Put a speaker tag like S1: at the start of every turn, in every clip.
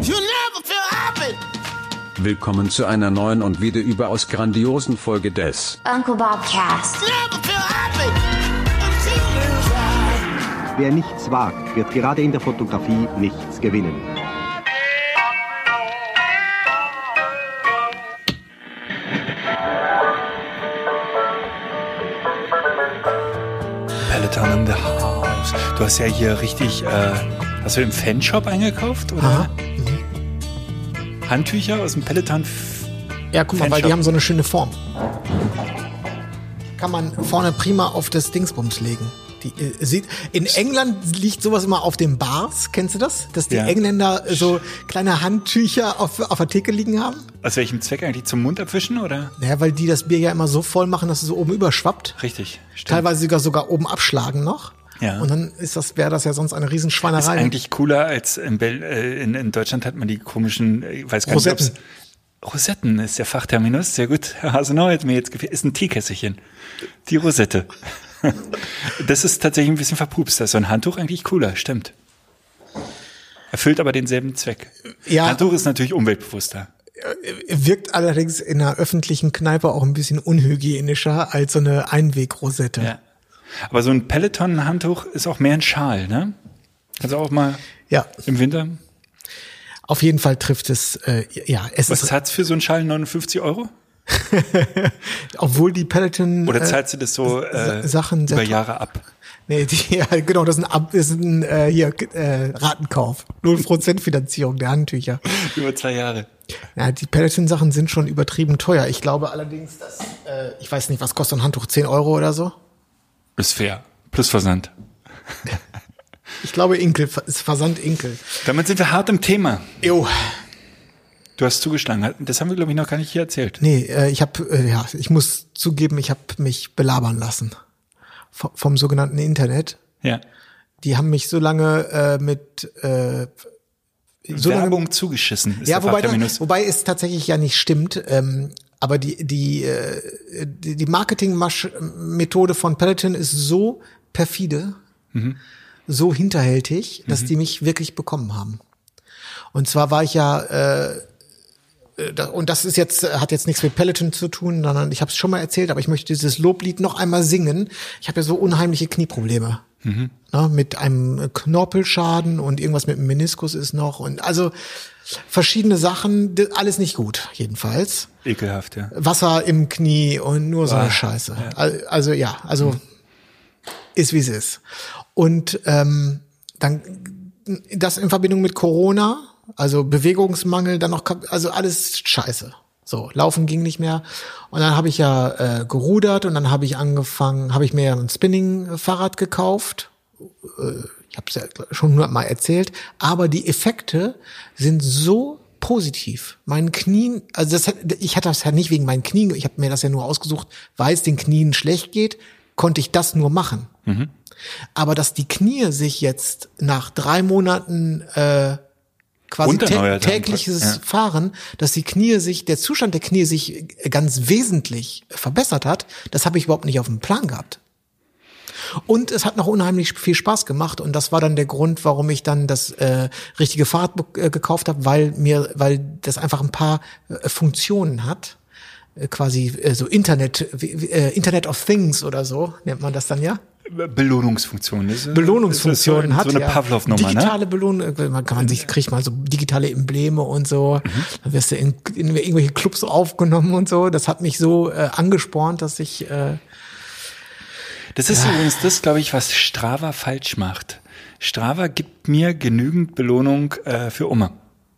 S1: Willkommen zu einer neuen und wieder überaus grandiosen Folge des
S2: Uncle Bob Cast.
S3: Wer nichts wagt, wird gerade in der Fotografie nichts gewinnen.
S4: Peloton in the house. Du hast ja hier richtig, hast du im Fanshop eingekauft, oder?
S5: Aha.
S4: Handtücher aus dem Peloton
S5: Ja, guck mal,
S4: Fanshop.
S5: weil die haben so eine schöne Form. Kann man vorne prima auf das Dingsbums legen. Die sieht, in England liegt sowas immer auf den Bars, kennst du das? Dass die
S4: Ja.
S5: Engländer so kleine Handtücher auf der Theke liegen haben?
S4: Aus welchem Zweck eigentlich? Zum Mund abwischen, oder?
S5: Naja, weil die das Bier ja immer so voll machen, dass es so oben überschwappt.
S4: Richtig, stimmt.
S5: Teilweise sogar oben abschlagen noch.
S4: Ja.
S5: Und dann wäre das ja sonst eine Riesenschweinerei.
S4: Ist eigentlich cooler als in Deutschland hat man die komischen, ich weiß gar nicht,
S5: Rosetten.
S4: Rosetten ist der Fachterminus, sehr gut. Herr Hasenau hat mir jetzt gefehlt, ist ein Teekesselchen. Die Rosette. Das ist tatsächlich ein bisschen verpupst. Das ist so ein Handtuch eigentlich cooler, stimmt. Erfüllt aber denselben Zweck.
S5: Ja.
S4: Handtuch ist natürlich umweltbewusster.
S5: Wirkt allerdings in einer öffentlichen Kneipe auch ein bisschen unhygienischer als so eine Einwegrosette.
S4: Ja. Aber so ein Peloton-Handtuch ist auch mehr ein Schal, ne? Also auch mal
S5: Ja.
S4: im Winter.
S5: Auf jeden Fall trifft es, es
S4: Was
S5: ist,
S4: zahlst du für so einen Schal? 59 €?
S5: obwohl die Peloton
S4: Oder zahlst du das so
S5: Sachen
S4: über Jahre ab?
S5: Nee, ja, genau, das ist ein Ratenkauf. 0% Finanzierung der Handtücher.
S4: Über 2 Jahre.
S5: Ja, die Peloton-Sachen sind schon übertrieben teuer. Ich glaube allerdings, dass, ich weiß nicht, was kostet ein Handtuch? 10 € oder so?
S4: Ist fair. Plus Versand.
S5: Ich glaube, ist Versand Inkel.
S4: Damit sind wir hart im Thema.
S5: Jo.
S4: Du hast zugeschlagen. Das haben wir, glaube ich, noch gar nicht hier erzählt.
S5: Nee, ich muss zugeben, ich habe mich belabern lassen. Vom sogenannten Internet.
S4: Ja.
S5: Die haben mich so lange
S4: Werbung zugeschissen ist
S5: ja,
S4: der Fachterminus.
S5: wobei es tatsächlich ja nicht stimmt. Aber die Marketing-Methode von Peloton ist so perfide, so hinterhältig, dass die mich wirklich bekommen haben. Und zwar war ich ja, und das ist hat jetzt nichts mit Peloton zu tun, sondern ich habe es schon mal erzählt, aber ich möchte dieses Loblied noch einmal singen. Ich habe ja so unheimliche Knieprobleme. Ne, mit einem Knorpelschaden und irgendwas mit dem Meniskus ist noch und also verschiedene Sachen, alles nicht gut, jedenfalls.
S4: Ekelhaft, ja.
S5: Wasser im Knie und nur so eine Scheiße.
S4: Ja.
S5: Also ist wie es ist. Und dann das in Verbindung mit Corona, also Bewegungsmangel, dann noch, also alles Scheiße. So, laufen ging nicht mehr. Und dann habe ich ja gerudert und dann habe ich mir ein Spinning-Fahrrad gekauft. Ich habe es ja schon 100-mal erzählt. Aber die Effekte sind so positiv. Meinen Knien, also ich hatte das ja nicht wegen meinen Knien, ich habe mir das ja nur ausgesucht, weil es den Knien schlecht geht, konnte ich das nur machen. Aber dass die Knie sich jetzt nach 3 Monaten quasi tägliches Fahren, dass der Zustand der Knie sich ganz wesentlich verbessert hat, das habe ich überhaupt nicht auf dem Plan gehabt. Und es hat noch unheimlich viel Spaß gemacht und das war dann der Grund, warum ich dann das richtige Fahrrad gekauft habe, weil das einfach ein paar Funktionen hat, quasi so Internet of Things oder so nennt man das dann ja.
S4: Belohnungsfunktion.
S5: Belohnungsfunktion
S4: ist
S5: hat
S4: so eine Pavlov-Nummer,
S5: digitale Belohnung, kriegt man so digitale Embleme und so. Dann wirst du in irgendwelche Clubs aufgenommen und so. Das hat mich so angespornt, dass ich
S4: Das ist übrigens das, glaube ich, was Strava falsch macht. Strava gibt mir genügend Belohnung für Oma.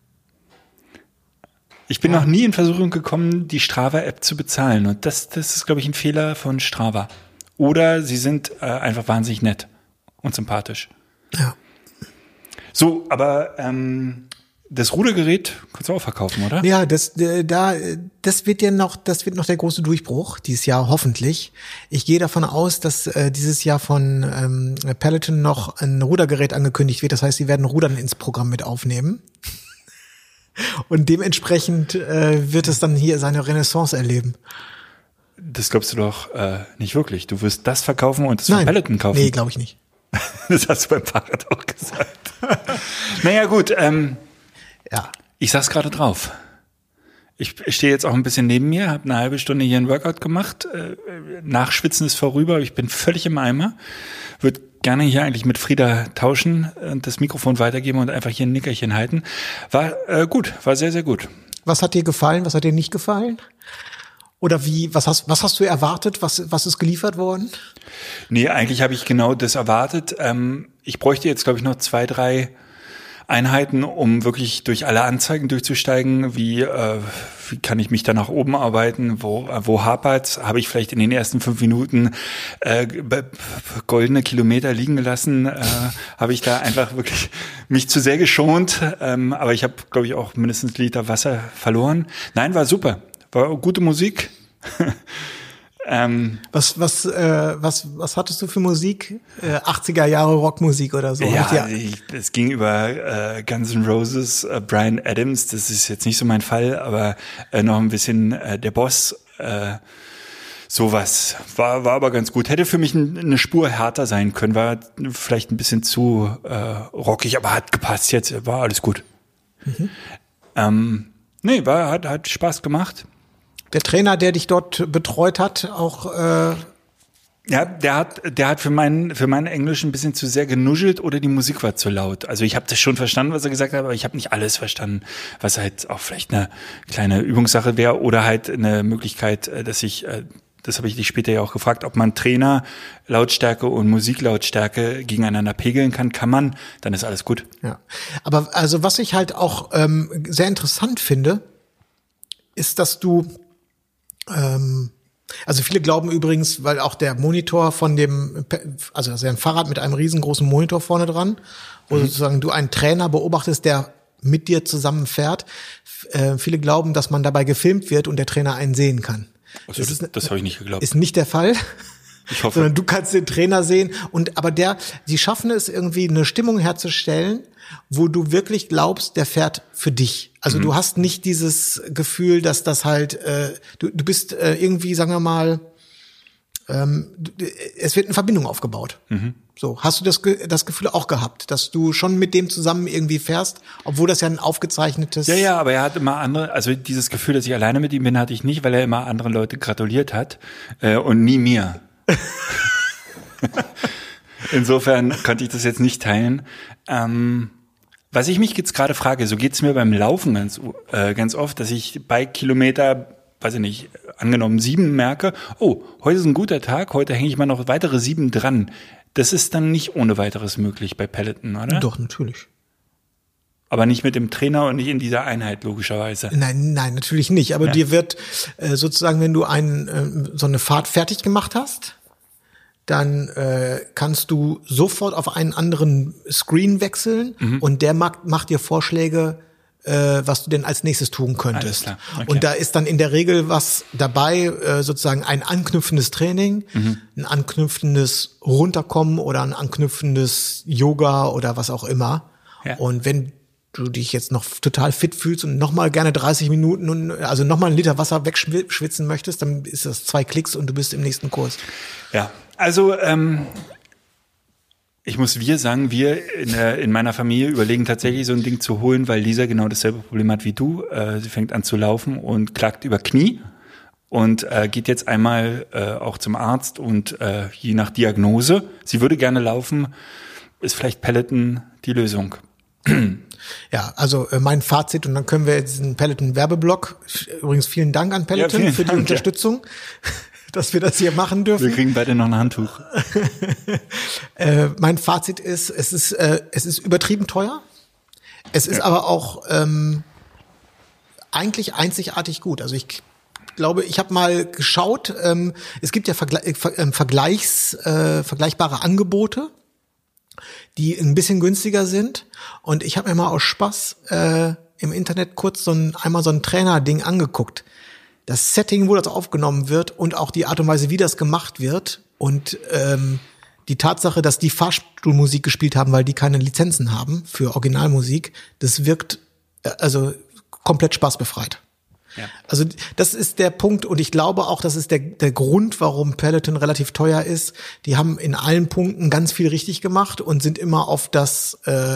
S4: Ich bin noch nie in Versuchung gekommen, die Strava-App zu bezahlen. Und das ist, glaube ich, ein Fehler von Strava. Oder sie sind einfach wahnsinnig nett und sympathisch.
S5: Ja.
S4: So, aber das Rudergerät kannst du auch verkaufen, oder?
S5: Ja, das wird noch der große Durchbruch dieses Jahr, hoffentlich. Ich gehe davon aus, dass dieses Jahr von Peloton noch ein Rudergerät angekündigt wird. Das heißt, sie werden Rudern ins Programm mit aufnehmen. Und dementsprechend wird es dann hier seine Renaissance erleben.
S4: Das glaubst du doch nicht wirklich. Du wirst das verkaufen und das von Peloton kaufen.
S5: Nee, glaube ich nicht.
S4: Das hast du beim Fahrrad auch gesagt. Naja, gut.
S5: Ja.
S4: Ich saß gerade drauf. Ich stehe jetzt auch ein bisschen neben mir, habe eine halbe Stunde hier ein Workout gemacht. Nachschwitzen ist vorüber, aber ich bin völlig im Eimer. Würde gerne hier eigentlich mit Frieda tauschen und das Mikrofon weitergeben und einfach hier ein Nickerchen halten. War gut, war sehr, sehr gut.
S5: Was hat dir gefallen, was hat dir nicht gefallen? Oder was hast du erwartet? Was ist geliefert worden?
S4: Nee, eigentlich habe ich genau das erwartet. Ich bräuchte jetzt, glaube ich, noch 2, 3 Einheiten, um wirklich durch alle Anzeigen durchzusteigen. Wie kann ich mich da nach oben arbeiten? Wo hapert's? Habe ich vielleicht in den ersten 5 Minuten goldene Kilometer liegen gelassen? Habe ich da einfach wirklich mich zu sehr geschont? Aber ich habe, glaube ich, auch mindestens einen Liter Wasser verloren. Nein, war super. War gute Musik.
S5: Was hattest du für Musik? 80er Jahre Rockmusik oder so?
S4: Ja, es ging über Guns N' Roses, Bryan Adams, das ist jetzt nicht so mein Fall, aber noch ein bisschen der Boss, sowas. War aber ganz gut. Hätte für mich eine Spur härter sein können, war vielleicht ein bisschen zu rockig, aber hat gepasst jetzt, war alles gut. Nee, hat Spaß gemacht.
S5: Der Trainer, der dich dort betreut hat, auch
S4: ja, der hat für meinen Englisch ein bisschen zu sehr genuschelt oder die Musik war zu laut. Also ich habe das schon verstanden, was er gesagt hat, aber ich habe nicht alles verstanden, was halt auch vielleicht eine kleine Übungssache wäre oder halt eine Möglichkeit, dass ich das habe ich dich später ja auch gefragt, ob man Trainerlautstärke und Musiklautstärke gegeneinander pegeln kann. Kann man, dann ist alles gut.
S5: Ja, aber also was ich halt auch sehr interessant finde, ist, dass du also viele glauben übrigens, weil auch der Monitor von dem, also das ist ja ein Fahrrad mit einem riesengroßen Monitor vorne dran, wo sozusagen du einen Trainer beobachtest, der mit dir zusammen fährt. Viele glauben, dass man dabei gefilmt wird und der Trainer einen sehen kann.
S4: Also das habe ich nicht geglaubt.
S5: Ist nicht der Fall.
S4: Ich hoffe.
S5: Sondern du kannst den Trainer sehen aber die schaffen es irgendwie eine Stimmung herzustellen, wo du wirklich glaubst, der fährt für dich. Also du hast nicht dieses Gefühl, dass das halt, du bist irgendwie, sagen wir mal, es wird eine Verbindung aufgebaut. So, hast du das Gefühl auch gehabt, dass du schon mit dem zusammen irgendwie fährst, obwohl das ja ein aufgezeichnetes...
S4: Ja, aber er hat immer andere, also dieses Gefühl, dass ich alleine mit ihm bin, hatte ich nicht, weil er immer anderen Leute gratuliert hat und nie mir. Insofern konnte ich das jetzt nicht teilen. Was ich mich jetzt gerade frage, so geht's mir beim Laufen ganz oft, dass ich bei Kilometer, weiß ich nicht, angenommen 7 merke, oh, heute ist ein guter Tag, heute hänge ich mal noch weitere 7 dran. Das ist dann nicht ohne weiteres möglich bei Peloton, oder?
S5: Doch, natürlich.
S4: Aber nicht mit dem Trainer und nicht in dieser Einheit, logischerweise.
S5: Nein, natürlich nicht. Aber dir wird sozusagen, wenn du so eine Fahrt fertig gemacht hast, dann kannst du sofort auf einen anderen Screen wechseln und der macht dir Vorschläge, was du denn als nächstes tun könntest.
S4: Alles klar. Okay.
S5: Und da ist dann in der Regel was dabei, sozusagen ein anknüpfendes Training, ein anknüpfendes Runterkommen oder ein anknüpfendes Yoga oder was auch immer. Ja. Und wenn du dich jetzt noch total fit fühlst und nochmal gerne 30 Minuten also nochmal einen Liter Wasser wegschwitzen möchtest, dann ist das 2 Klicks und du bist im nächsten Kurs.
S4: Ja, also ich muss sagen, wir in meiner Familie überlegen tatsächlich so ein Ding zu holen, weil Lisa genau dasselbe Problem hat wie du. Sie fängt an zu laufen und klagt über Knie und geht jetzt einmal auch zum Arzt und je nach Diagnose, sie würde gerne laufen, ist vielleicht Peloton die Lösung.
S5: Ja, also mein Fazit, und dann können wir jetzt diesen Peloton-Werbeblock, übrigens vielen Dank an Peloton für die Unterstützung, dass wir das hier machen dürfen.
S4: Wir kriegen beide noch ein Handtuch.
S5: Mein Fazit ist, es ist übertrieben teuer, es ist aber auch eigentlich einzigartig gut. Also ich glaube, ich habe mal geschaut, es gibt ja vergleichbare Angebote, die ein bisschen günstiger sind. Und ich habe mir mal aus Spaß im Internet kurz einmal so ein Trainer-Ding angeguckt. Das Setting, wo das aufgenommen wird und auch die Art und Weise, wie das gemacht wird und die Tatsache, dass die Fahrstuhlmusik gespielt haben, weil die keine Lizenzen haben für Originalmusik, das wirkt also komplett spaßbefreit. Ja. Also das ist der Punkt und ich glaube auch, das ist der Grund, warum Peloton relativ teuer ist. Die haben in allen Punkten ganz viel richtig gemacht und sind immer auf das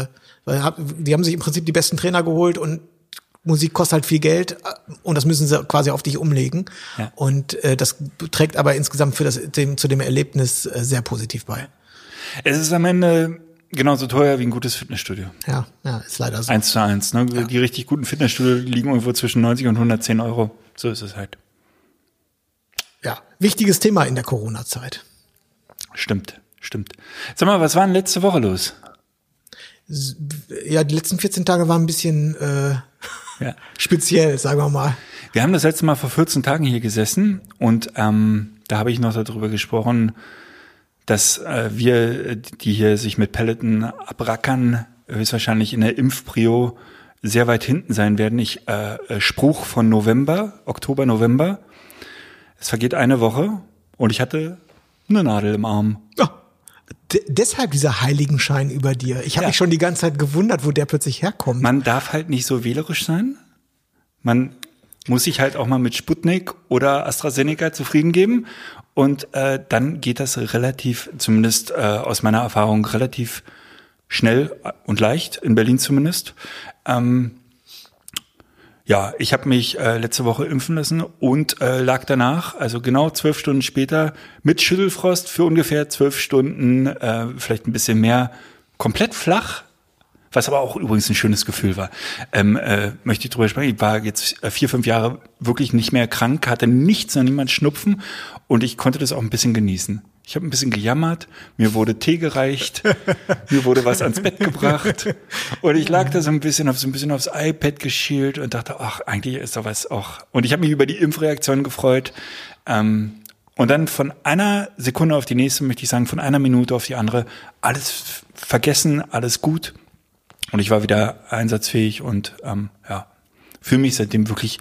S5: Die haben sich im Prinzip die besten Trainer geholt und Musik kostet halt viel Geld und das müssen sie quasi auf dich umlegen. Ja. Und das trägt aber insgesamt zu dem Erlebnis sehr positiv bei. Es
S4: ist am Ende genauso teuer wie ein gutes Fitnessstudio.
S5: Ja, ist leider so.
S4: 1:1. Ne? Ja. Die richtig guten Fitnessstudios liegen irgendwo zwischen 90 und 110 Euro. So ist es halt.
S5: Ja, wichtiges Thema in der Corona-Zeit.
S4: Stimmt. Sag mal, was war denn letzte Woche los?
S5: Ja, die letzten 14 Tage waren ein bisschen speziell, sagen wir mal.
S4: Wir haben das letzte Mal vor 14 Tagen hier gesessen und da habe ich noch darüber gesprochen, dass wir, die hier sich mit Pelleten abrackern, höchstwahrscheinlich in der Impfprio sehr weit hinten sein werden. Spruch von Oktober, November. Es vergeht eine Woche und ich hatte eine Nadel im Arm.
S5: Oh, deshalb dieser Heiligenschein über dir. Ich habe mich schon die ganze Zeit gewundert, wo der plötzlich herkommt.
S4: Man darf halt nicht so wählerisch sein. Man muss sich halt auch mal mit Sputnik oder AstraZeneca zufrieden geben. Und dann geht das relativ, zumindest aus meiner Erfahrung, relativ schnell und leicht, in Berlin zumindest. Ich habe mich letzte Woche impfen lassen und lag danach, also genau 12 Stunden später, mit Schüttelfrost für ungefähr 12 Stunden, vielleicht ein bisschen mehr, komplett flach. Was aber auch übrigens ein schönes Gefühl war. Möchte ich drüber sprechen. Ich war jetzt 4-5 Jahre wirklich nicht mehr krank, hatte nichts, noch niemand Schnupfen und ich konnte das auch ein bisschen genießen. Ich habe ein bisschen gejammert, mir wurde Tee gereicht, mir wurde was ans Bett gebracht und ich lag da so ein bisschen aufs iPad geschielt und dachte, ach, eigentlich ist doch was auch. Und ich habe mich über die Impfreaktion gefreut. Und dann von einer Sekunde auf die nächste, möchte ich sagen, von einer Minute auf die andere, alles vergessen, alles gut. Und ich war wieder einsatzfähig und fühle mich seitdem wirklich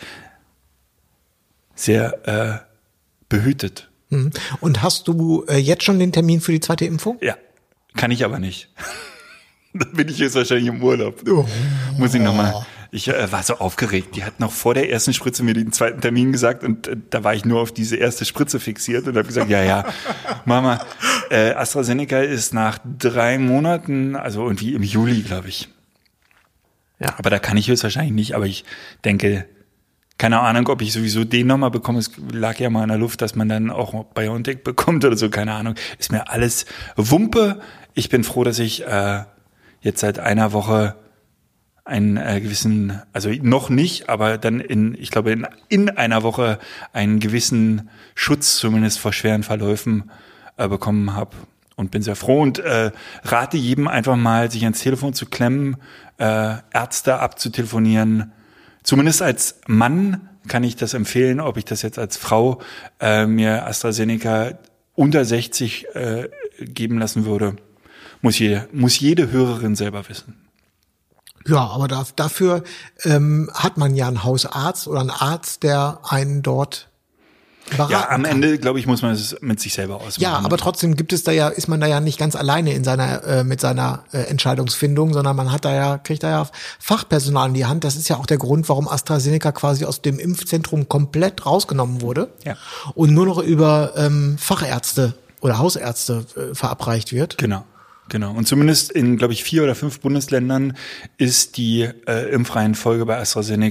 S4: sehr behütet.
S5: Und hast du jetzt schon den Termin für die zweite Impfung?
S4: Ja, kann ich aber nicht. Da bin ich jetzt wahrscheinlich im Urlaub. Muss ich nochmal. Ich war so aufgeregt. Die hat noch vor der ersten Spritze mir den zweiten Termin gesagt und da war ich nur auf diese erste Spritze fixiert und habe gesagt, ja, Mama, AstraZeneca ist nach 3 Monaten, also irgendwie im Juli, glaube ich. Ja. Aber da kann ich höchstwahrscheinlich nicht, aber ich denke, keine Ahnung, ob ich sowieso den nochmal bekomme. Es lag ja mal in der Luft, dass man dann auch BioNTech bekommt oder so, keine Ahnung. Ist mir alles Wumpe. Ich bin froh, dass ich jetzt seit einer Woche einen gewissen, also noch nicht, aber dann in einer Woche einen gewissen Schutz zumindest vor schweren Verläufen bekommen habe. Und bin sehr froh und rate jedem einfach mal, sich ans Telefon zu klemmen, Ärzte abzutelefonieren. Zumindest als Mann kann ich das empfehlen, ob ich das jetzt als Frau mir AstraZeneca unter 60 geben lassen würde, muss jede Hörerin selber wissen.
S5: Ja, aber dafür hat man ja einen Hausarzt oder einen Arzt, der einen dort beraten
S4: Ja, am
S5: kann.
S4: Ende, glaube ich, muss man es mit sich selber ausmachen.
S5: Ja, aber trotzdem ist man da ja nicht ganz alleine in mit seiner Entscheidungsfindung, sondern kriegt da ja Fachpersonal in die Hand. Das ist ja auch der Grund, warum AstraZeneca quasi aus dem Impfzentrum komplett rausgenommen wurde und nur noch über Fachärzte oder Hausärzte verabreicht wird.
S4: Genau. Und zumindest in, glaube ich, 4 oder 5 Bundesländern ist die Impfreihenfolge bei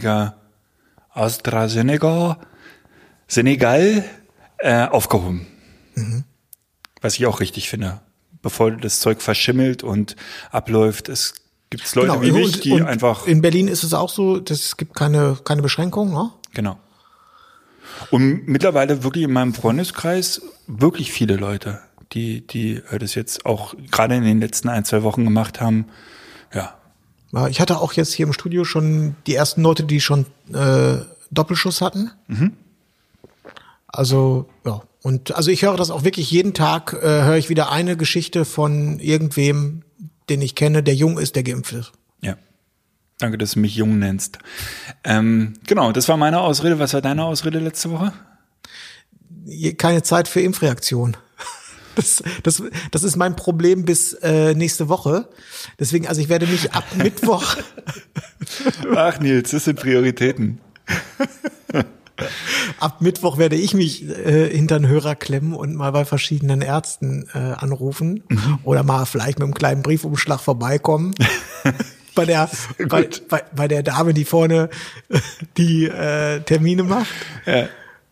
S4: Senegal aufgehoben. Mhm. Was ich auch richtig finde. Bevor das Zeug verschimmelt und abläuft, es gibt Leute wie mich, die einfach...
S5: In Berlin ist es auch so, es gibt keine Beschränkung, ne?
S4: Genau. Und mittlerweile wirklich in meinem Freundeskreis wirklich viele Leute, die das jetzt auch gerade in den letzten 1-2 Wochen gemacht haben. Ja.
S5: Ich hatte auch jetzt hier im Studio schon die ersten Leute, die schon Doppelschuss hatten. Mhm. Also, ja. Und also ich höre das auch wirklich jeden Tag, höre ich wieder eine Geschichte von irgendwem, den ich kenne, der jung ist, der geimpft ist.
S4: Ja. Danke, dass du mich jung nennst. Genau, das war meine Ausrede. Was war deine Ausrede letzte Woche?
S5: Keine Zeit für Impfreaktion. Das ist mein Problem bis nächste Woche. Deswegen, also ich werde mich ab Mittwoch...
S4: Ach Nils, das sind Prioritäten.
S5: Ab Mittwoch werde ich mich hinter den Hörer klemmen und mal bei verschiedenen Ärzten anrufen oder mal vielleicht mit einem kleinen Briefumschlag vorbeikommen. bei der Dame, die vorne die Termine macht.
S4: Ja,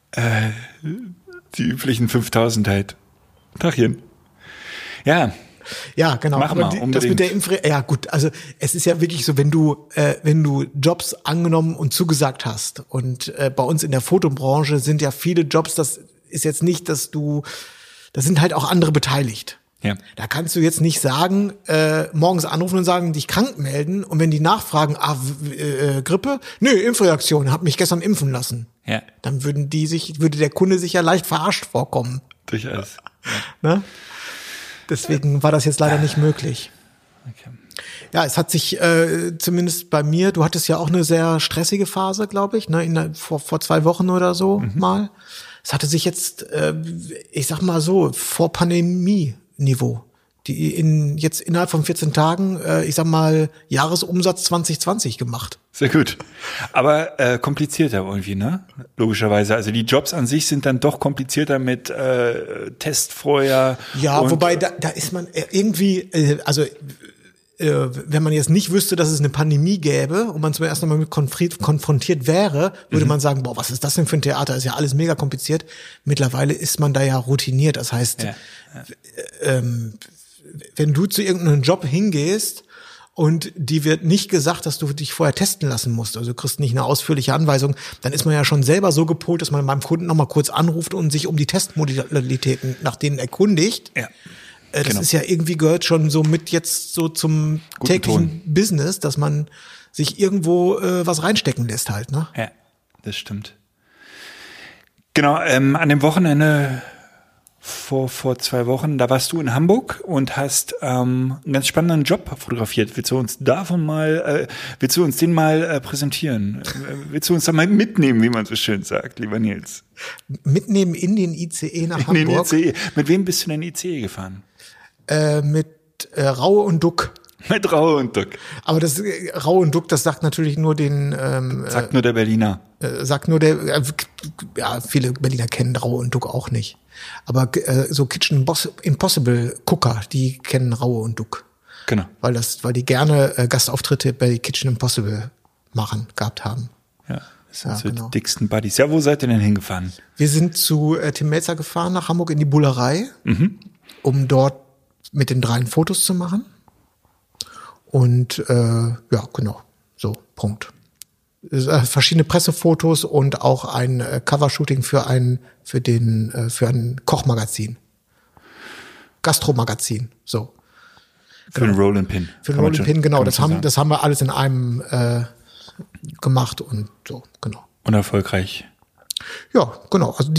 S4: die üblichen 5.000 halt. Tachchen. Ja.
S5: Ja, genau.
S4: Mach
S5: aber
S4: mal,
S5: das mit der ja gut, also es ist ja wirklich so, wenn du Jobs angenommen und zugesagt hast und bei uns in der Fotobranche sind ja viele Jobs, das ist jetzt nicht, da sind halt auch andere beteiligt.
S4: Ja.
S5: Da kannst du jetzt nicht sagen, morgens anrufen und sagen, dich krank melden und wenn die nachfragen, Grippe? Nö, Impfreaktion, hab mich gestern impfen lassen.
S4: Ja.
S5: Dann würde der Kunde sich ja leicht verarscht vorkommen.
S4: Durchaus.
S5: Ja. Ne? Deswegen war das jetzt leider nicht möglich.
S4: Okay.
S5: Ja, es hat sich zumindest bei mir, du hattest ja auch eine sehr stressige Phase, glaube ich, ne, vor 2 Wochen oder so mal. Es hatte sich jetzt, ich sag mal so, vor Pandemie-Niveau, jetzt innerhalb von 14 Tagen, ich sag mal, Jahresumsatz 2020 gemacht.
S4: Sehr gut. Aber komplizierter irgendwie, ne? Logischerweise. Also die Jobs an sich sind dann doch komplizierter mit Test vorher.
S5: Ja, wobei da ist man irgendwie, wenn man jetzt nicht wüsste, dass es eine Pandemie gäbe und man zum ersten Mal mit konfrontiert wäre, würde man sagen, boah, was ist das denn für ein Theater? Ist ja alles mega kompliziert. Mittlerweile ist man da ja routiniert. Das heißt, wenn du zu irgendeinem Job hingehst und die wird nicht gesagt, dass du dich vorher testen lassen musst, also du kriegst nicht eine ausführliche Anweisung, dann ist man ja schon selber so gepolt, dass man beim Kunden nochmal kurz anruft und sich um die Testmodalitäten nach denen erkundigt.
S4: Ja.
S5: Das ist ja irgendwie gehört schon so mit jetzt so zum
S4: Guten
S5: täglichen Business, dass man sich irgendwo was reinstecken lässt halt, ne?
S4: Ja, das stimmt. Genau, an dem Wochenende vor 2 Wochen, da warst du in Hamburg und hast einen ganz spannenden Job fotografiert. Willst du uns den mal präsentieren? Willst du uns da mal mitnehmen, wie man so schön sagt, lieber Nils?
S5: Mitnehmen in den ICE nach Hamburg?
S4: In den ICE. Mit wem bist du in den ICE gefahren?
S5: Mit Raue und Duck.
S4: Mit Raue und Duck.
S5: Aber das Raue und Duck, das sagt natürlich nur den
S4: sagt nur der Berliner.
S5: Sagt nur ja, viele Berliner kennen Raue und Duck auch nicht. Aber so Kitchen Impossible Gucker, die kennen Raue und Duck.
S4: Genau.
S5: Weil die gerne Gastauftritte bei Kitchen Impossible gehabt haben.
S4: Ja, das sind so
S5: genau.
S4: die dicksten Buddies. Ja, wo seid ihr denn hingefahren?
S5: Wir sind zu Tim Melzer gefahren nach Hamburg in die Bullerei, um dort mit den 3 Fotos zu machen. Und ja, genau, so, Punkt. Verschiedene Pressefotos und auch ein Covershooting für ein Kochmagazin. Gastromagazin, so.
S4: Für den Roll and Pin.
S5: Für den Roll and Pin, genau. Das haben wir alles in einem gemacht und so, genau.
S4: Und erfolgreich.
S5: Ja, genau. Also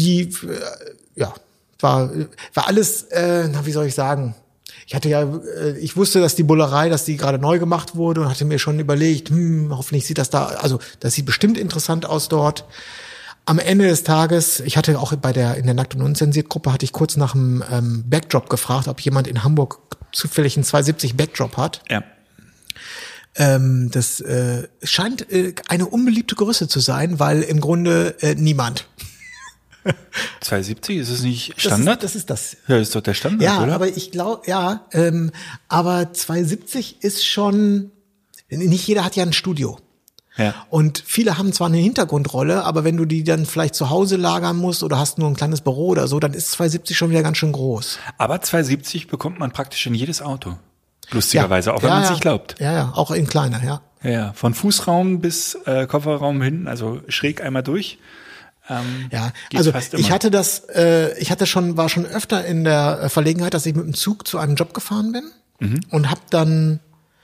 S5: war alles, wie soll ich sagen? Ich wusste, dass die Bullerei, dass die gerade neu gemacht wurde und hatte mir schon überlegt, hoffentlich sieht das das sieht bestimmt interessant aus dort. Am Ende des Tages, ich hatte auch in der Nackt und Unzensiert Gruppe, hatte ich kurz nach einem Backdrop gefragt, ob jemand in Hamburg zufällig einen 270 Backdrop hat.
S4: Ja.
S5: Das scheint eine unbeliebte Größe zu sein, weil im Grunde niemand.
S4: 270, ist es nicht Standard?
S5: Das ist das.
S4: Ja, ist doch der Standard,
S5: ja,
S4: oder?
S5: Aber ich glaube, aber 270 ist schon, nicht jeder hat ja ein Studio.
S4: Ja.
S5: Und viele haben zwar eine Hintergrundrolle, aber wenn du die dann vielleicht zu Hause lagern musst oder hast nur ein kleines Büro oder so, dann ist 270 schon wieder ganz schön groß.
S4: Aber 270 bekommt man praktisch in jedes Auto. Lustigerweise, auch wenn man es nicht glaubt.
S5: Ja, auch in kleiner, ja.
S4: Ja, von Fußraum bis Kofferraum hinten, also schräg einmal durch.
S5: Ja, also war schon öfter in der Verlegenheit, dass ich mit dem Zug zu einem Job gefahren bin und habe dann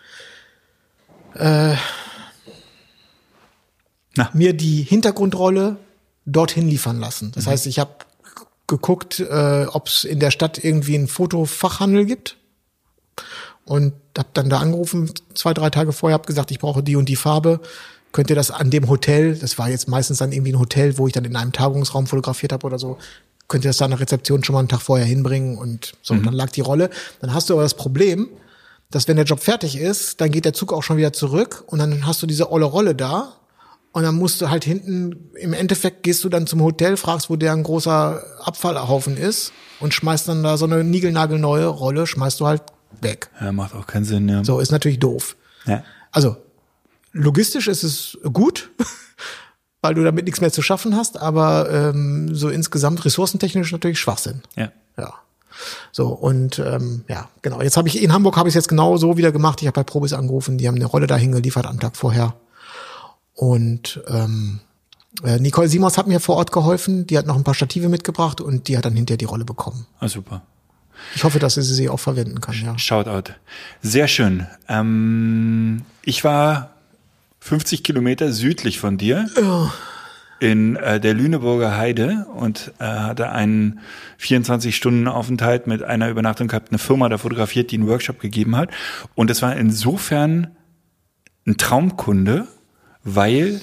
S5: mir die Hintergrundrolle dorthin liefern lassen. Das heißt, ich habe geguckt, ob es in der Stadt irgendwie einen Fotofachhandel gibt und habe dann da angerufen, 2-3 Tage vorher, habe gesagt, ich brauche die und die Farbe. Könnt ihr das an dem Hotel, das war jetzt meistens dann irgendwie ein Hotel, wo ich dann in einem Tagungsraum fotografiert habe oder so, könnt ihr das da an der Rezeption schon mal einen Tag vorher hinbringen und so, dann lag die Rolle. Dann hast du aber das Problem, dass wenn der Job fertig ist, dann geht der Zug auch schon wieder zurück und dann hast du diese olle Rolle da und dann musst du halt hinten, im Endeffekt gehst du dann zum Hotel, fragst, wo der ein großer Abfallhaufen ist und schmeißt dann da so eine niegelnagelneue Rolle, schmeißt du halt weg.
S4: Ja, macht auch keinen Sinn, ja.
S5: So, ist natürlich doof.
S4: Ja.
S5: Also logistisch ist es gut, weil du damit nichts mehr zu schaffen hast, aber so insgesamt ressourcentechnisch natürlich Schwachsinn.
S4: Ja.
S5: Ja. So, und ja, genau. Jetzt habe ich in Hamburg habe ich es jetzt genau so wieder gemacht. Ich habe bei Probis angerufen, die haben eine Rolle dahin geliefert am Tag vorher. Und Nicole Simons hat mir vor Ort geholfen, die hat noch ein paar Stative mitgebracht und die hat dann hinterher die Rolle bekommen.
S4: Ah, super.
S5: Ich hoffe, dass sie auch verwenden kann, ja.
S4: Shoutout. Sehr schön. Ich war 50 Kilometer südlich von dir in der Lüneburger Heide und hatte einen 24-Stunden-Aufenthalt mit einer Übernachtung gehabt, eine Firma da fotografiert, die einen Workshop gegeben hat. Und es war insofern ein Traumkunde, weil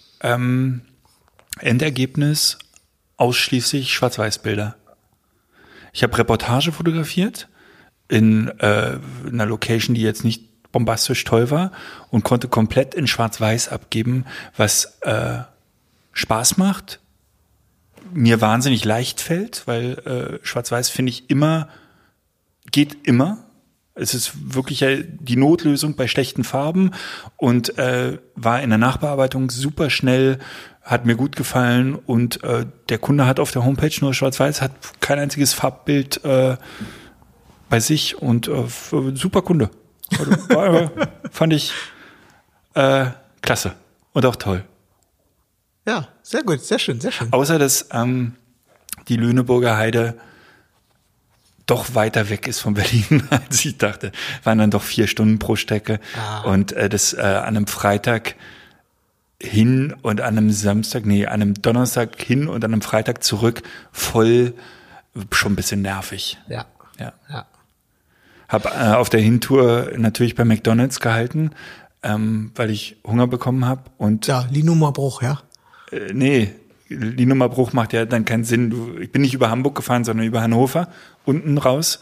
S4: Endergebnis ausschließlich Schwarz-Weiß-Bilder. Ich habe Reportage fotografiert in einer Location, die jetzt nicht bombastisch toll war und konnte komplett in Schwarz-Weiß abgeben, was Spaß macht, mir wahnsinnig leicht fällt, weil Schwarz-Weiß finde ich geht immer. Es ist wirklich die Notlösung bei schlechten Farben und war in der Nachbearbeitung super schnell, hat mir gut gefallen und der Kunde hat auf der Homepage nur Schwarz-Weiß, hat kein einziges Farbbild bei sich und super Kunde. Fand ich klasse und auch toll.
S5: Ja, sehr gut, sehr schön, sehr schön.
S4: Außer, dass die Lüneburger Heide doch weiter weg ist von Berlin, als ich dachte. Waren dann doch 4 Stunden pro Strecke. Und das an einem Freitag hin und an einem Donnerstag hin und an einem Freitag zurück voll schon ein bisschen nervig.
S5: Ja.
S4: Hab auf der Hintour natürlich bei McDonald's gehalten, weil ich Hunger bekommen habe. Und
S5: ja, Linummerbruch, ja.
S4: Nee, Linummerbruch macht ja dann keinen Sinn. Ich bin nicht über Hamburg gefahren, sondern über Hannover, unten raus.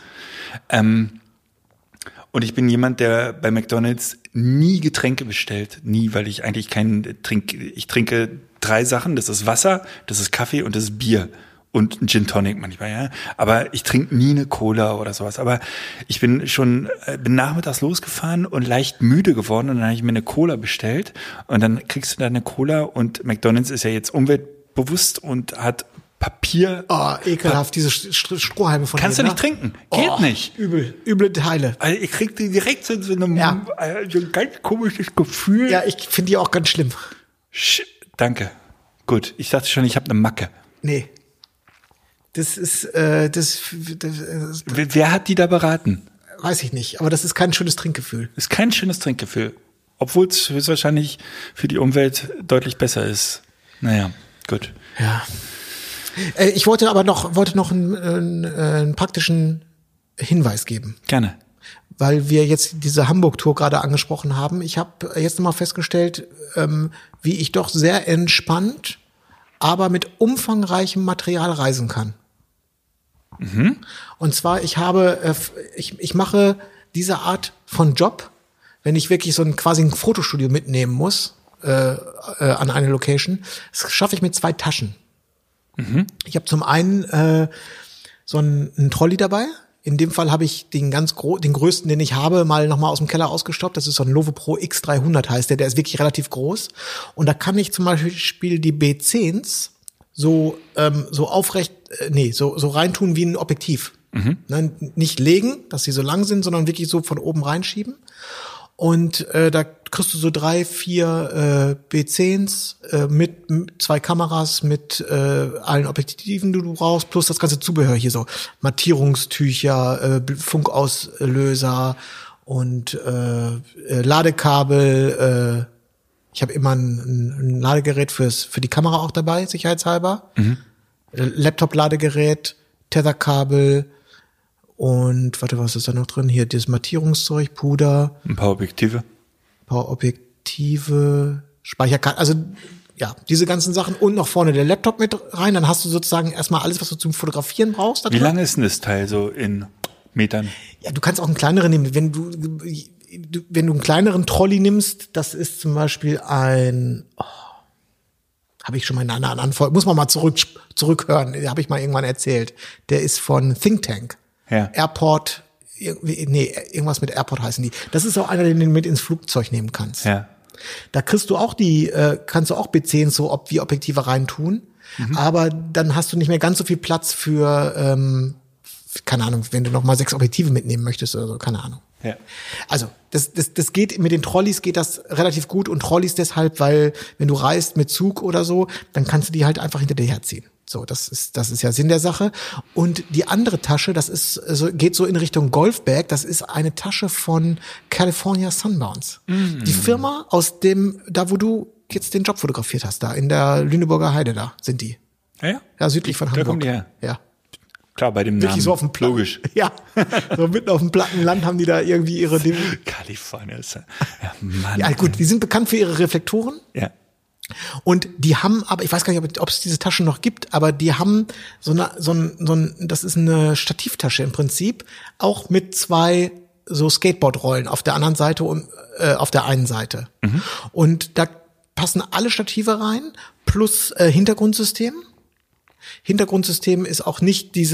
S4: Und ich bin jemand, der bei McDonald's nie Getränke bestellt. Nie, weil ich eigentlich ich trinke 3 Sachen. Das ist Wasser, das ist Kaffee und das ist Bier. Und ein Gin Tonic manchmal, ja. Aber ich trinke nie eine Cola oder sowas. Aber ich bin nachmittags losgefahren und leicht müde geworden und dann habe ich mir eine Cola bestellt und dann kriegst du da eine Cola und McDonald's ist ja jetzt umweltbewusst und hat Papier.
S5: Oh, ekelhaft, diese Strohhalme von
S4: Kannst du nicht trinken. Geht nicht.
S5: Üble Teile.
S4: Also ich krieg die direkt so so ein ganz komisches Gefühl.
S5: Ja, ich finde die auch ganz schlimm.
S4: Danke. Gut, ich dachte schon, ich habe eine Macke.
S5: Nee. Das ist,
S4: Wer hat die da beraten?
S5: weiß ich nicht, aber das ist kein schönes Trinkgefühl.
S4: Ist kein schönes Trinkgefühl. Obwohl es höchstwahrscheinlich für die Umwelt deutlich besser ist. Naja, gut.
S5: Ja. Ich wollte noch einen praktischen Hinweis geben.
S4: Gerne.
S5: Weil wir jetzt diese Hamburg-Tour gerade angesprochen haben. Ich habe jetzt nochmal festgestellt, wie ich doch sehr entspannt, aber mit umfangreichem Material reisen kann.
S4: Mhm.
S5: Und zwar, ich mache diese Art von Job, wenn ich wirklich quasi ein Fotostudio mitnehmen muss, an eine Location, das schaffe ich mit 2 Taschen.
S4: Mhm.
S5: Ich habe zum einen so einen Trolley dabei. In dem Fall habe ich den größten, den ich habe, mal nochmal aus dem Keller ausgestoppt. Das ist so ein Lovo Pro X300 heißt der ist wirklich relativ groß. Und da kann ich zum Beispiel die B10s so aufrecht, so reintun wie ein Objektiv.
S4: Mhm.
S5: Ne, nicht legen, dass sie so lang sind, sondern wirklich so von oben reinschieben. Und da kriegst du so 3, 4 B10s mit 2 Kameras, mit allen Objektiven, die du brauchst, plus das ganze Zubehör hier so Mattierungstücher, Funkauslöser und Ladekabel. Ich habe immer ein Ladegerät für die Kamera auch dabei, sicherheitshalber.
S4: Mhm.
S5: Laptop-Ladegerät, Tetherkabel. Und warte, was ist da noch drin? Hier, dieses Mattierungszeug, Puder.
S4: Ein paar Objektive.
S5: Speicherkarte, also ja, diese ganzen Sachen und noch vorne der Laptop mit rein. Dann hast du sozusagen erstmal alles, was du zum Fotografieren brauchst.
S4: Wie lang ist denn das Teil so in Metern?
S5: Ja, du kannst auch einen kleineren nehmen. Wenn du einen kleineren Trolley nimmst, das ist zum Beispiel habe ich schon mal in einer anderen Antwort, muss man mal zurückhören, habe ich mal irgendwann erzählt. Der ist von Think Tank.
S4: Ja.
S5: Airport irgendwas mit AirPod heißen die. Das ist auch einer, den du mit ins Flugzeug nehmen kannst.
S4: Ja.
S5: Da kriegst du auch kannst du auch B10 so wie Objektive reintun, aber dann hast du nicht mehr ganz so viel Platz für, keine Ahnung, wenn du noch mal 6 Objektive mitnehmen möchtest oder so, keine Ahnung.
S4: Ja.
S5: Also, das geht, mit den Trolleys geht das relativ gut und Trolleys deshalb, weil wenn du reist mit Zug oder so, dann kannst du die halt einfach hinter dir herziehen. So, das ist ja Sinn der Sache. Und die andere Tasche, geht so in Richtung Golfbag, das ist eine Tasche von California Sunbounce. Die Firma da wo du jetzt den Job fotografiert hast, da in der Lüneburger Heide, da sind die. Ja, südlich von Hamburg.
S4: Da kommen die her.
S5: Ja.
S4: Klar, bei dem
S5: Wirklich
S4: Namen.
S5: so auf dem
S4: Logisch.
S5: Ja, so mitten auf dem platten Land haben die da irgendwie ihre Dinge.
S4: Kalifornien ist ja Mann.
S5: Ja, gut, die sind bekannt für ihre Reflektoren.
S4: Ja.
S5: Und die haben, aber ich weiß gar nicht, ob es diese Taschen noch gibt, aber die haben das ist eine Stativtasche im Prinzip, auch mit 2 so Skateboardrollen auf der anderen Seite und auf der einen Seite. Und da passen alle Stative rein, plus Hintergrundsystem. Hintergrundsystem ist auch nicht das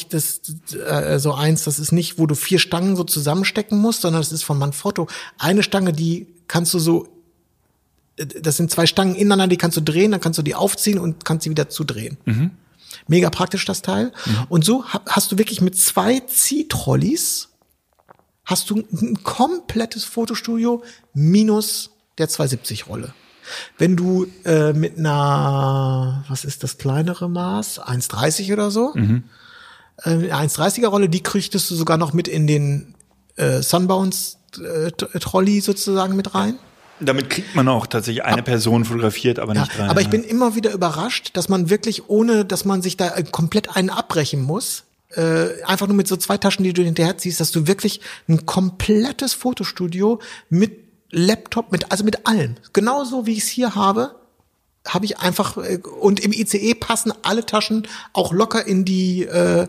S5: ist nicht, wo du 4 Stangen so zusammenstecken musst, sondern das ist von Manfrotto. Eine Stange, die kannst du das sind 2 Stangen ineinander, die kannst du drehen, dann kannst du die aufziehen und kannst sie wieder zudrehen. Mega praktisch, das Teil. Und so hast du wirklich mit 2 Ziehtrolleys hast du ein komplettes Fotostudio minus der 270-Rolle. Wenn du mit einer, was ist das kleinere Maß? 1,30 oder so. 1,30er Rolle, die kriegtest du sogar noch mit in den Sunbounce Trolley sozusagen mit rein.
S4: Damit kriegt man auch tatsächlich eine Person fotografiert, aber nicht rein.
S5: Aber ich bin immer wieder überrascht, dass man wirklich, ohne dass man sich da komplett einen abbrechen muss, einfach nur mit so 2 Taschen, die du hinterher ziehst, dass du wirklich ein komplettes Fotostudio mit Laptop, mit allem. Genauso wie ich es hier habe ich einfach, und im ICE passen alle Taschen auch locker in die,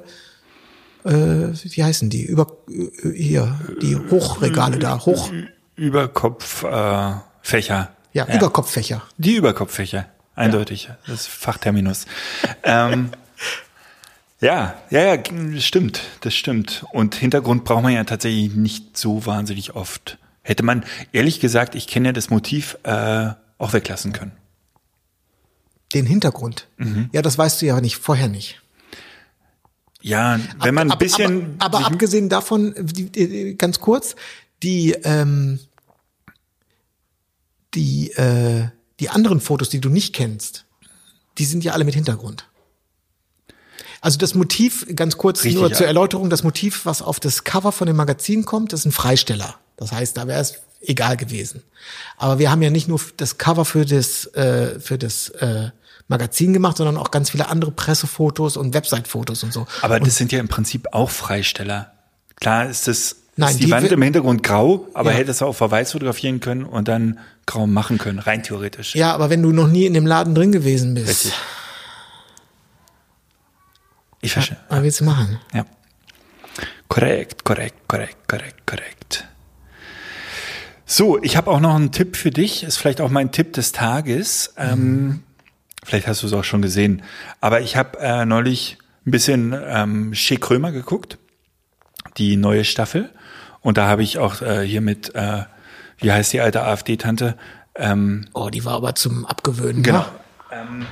S5: wie heißen die? Die Hochregale da,
S4: Überkopffächer.
S5: Ja, Überkopffächer.
S4: Die Überkopffächer, eindeutig. Das ist Fachterminus. Ja, stimmt, das stimmt. Und Hintergrund braucht man ja tatsächlich nicht so wahnsinnig oft. Hätte man, ehrlich gesagt, ich kenne ja das Motiv, auch weglassen können.
S5: Den Hintergrund? Ja, das weißt du ja vorher nicht.
S4: Ja, wenn man ein bisschen...
S5: Aber abgesehen davon, ganz kurz, die anderen Fotos, die du nicht kennst, die sind ja alle mit Hintergrund. Also das Motiv, ganz kurz richtig, nur zur Erläuterung, das Motiv, was auf das Cover von dem Magazin kommt, ist ein Freisteller. Das heißt, da wäre es egal gewesen. Aber wir haben ja nicht nur das Cover für das Magazin gemacht, sondern auch ganz viele andere Pressefotos und Website-Fotos und so.
S4: Aber das sind ja im Prinzip auch Freisteller. Klar ist
S5: Nein,
S4: die Wand im Hintergrund grau, aber hättest du auch vor weiß fotografieren können und dann grau machen können, rein theoretisch.
S5: Ja, aber wenn du noch nie in dem Laden drin gewesen bist.
S4: Richtig. Ich verstehe.
S5: Was willst du machen?
S4: Ja. Korrekt. So, ich habe auch noch einen Tipp für dich. Ist vielleicht auch mein Tipp des Tages. Vielleicht hast du es auch schon gesehen. Aber ich habe neulich ein bisschen Shea Krömer geguckt. Die neue Staffel. Und da habe ich auch hier mit, wie heißt die alte AfD-Tante?
S5: Die war aber zum Abgewöhnen.
S4: Genau.
S5: Ne?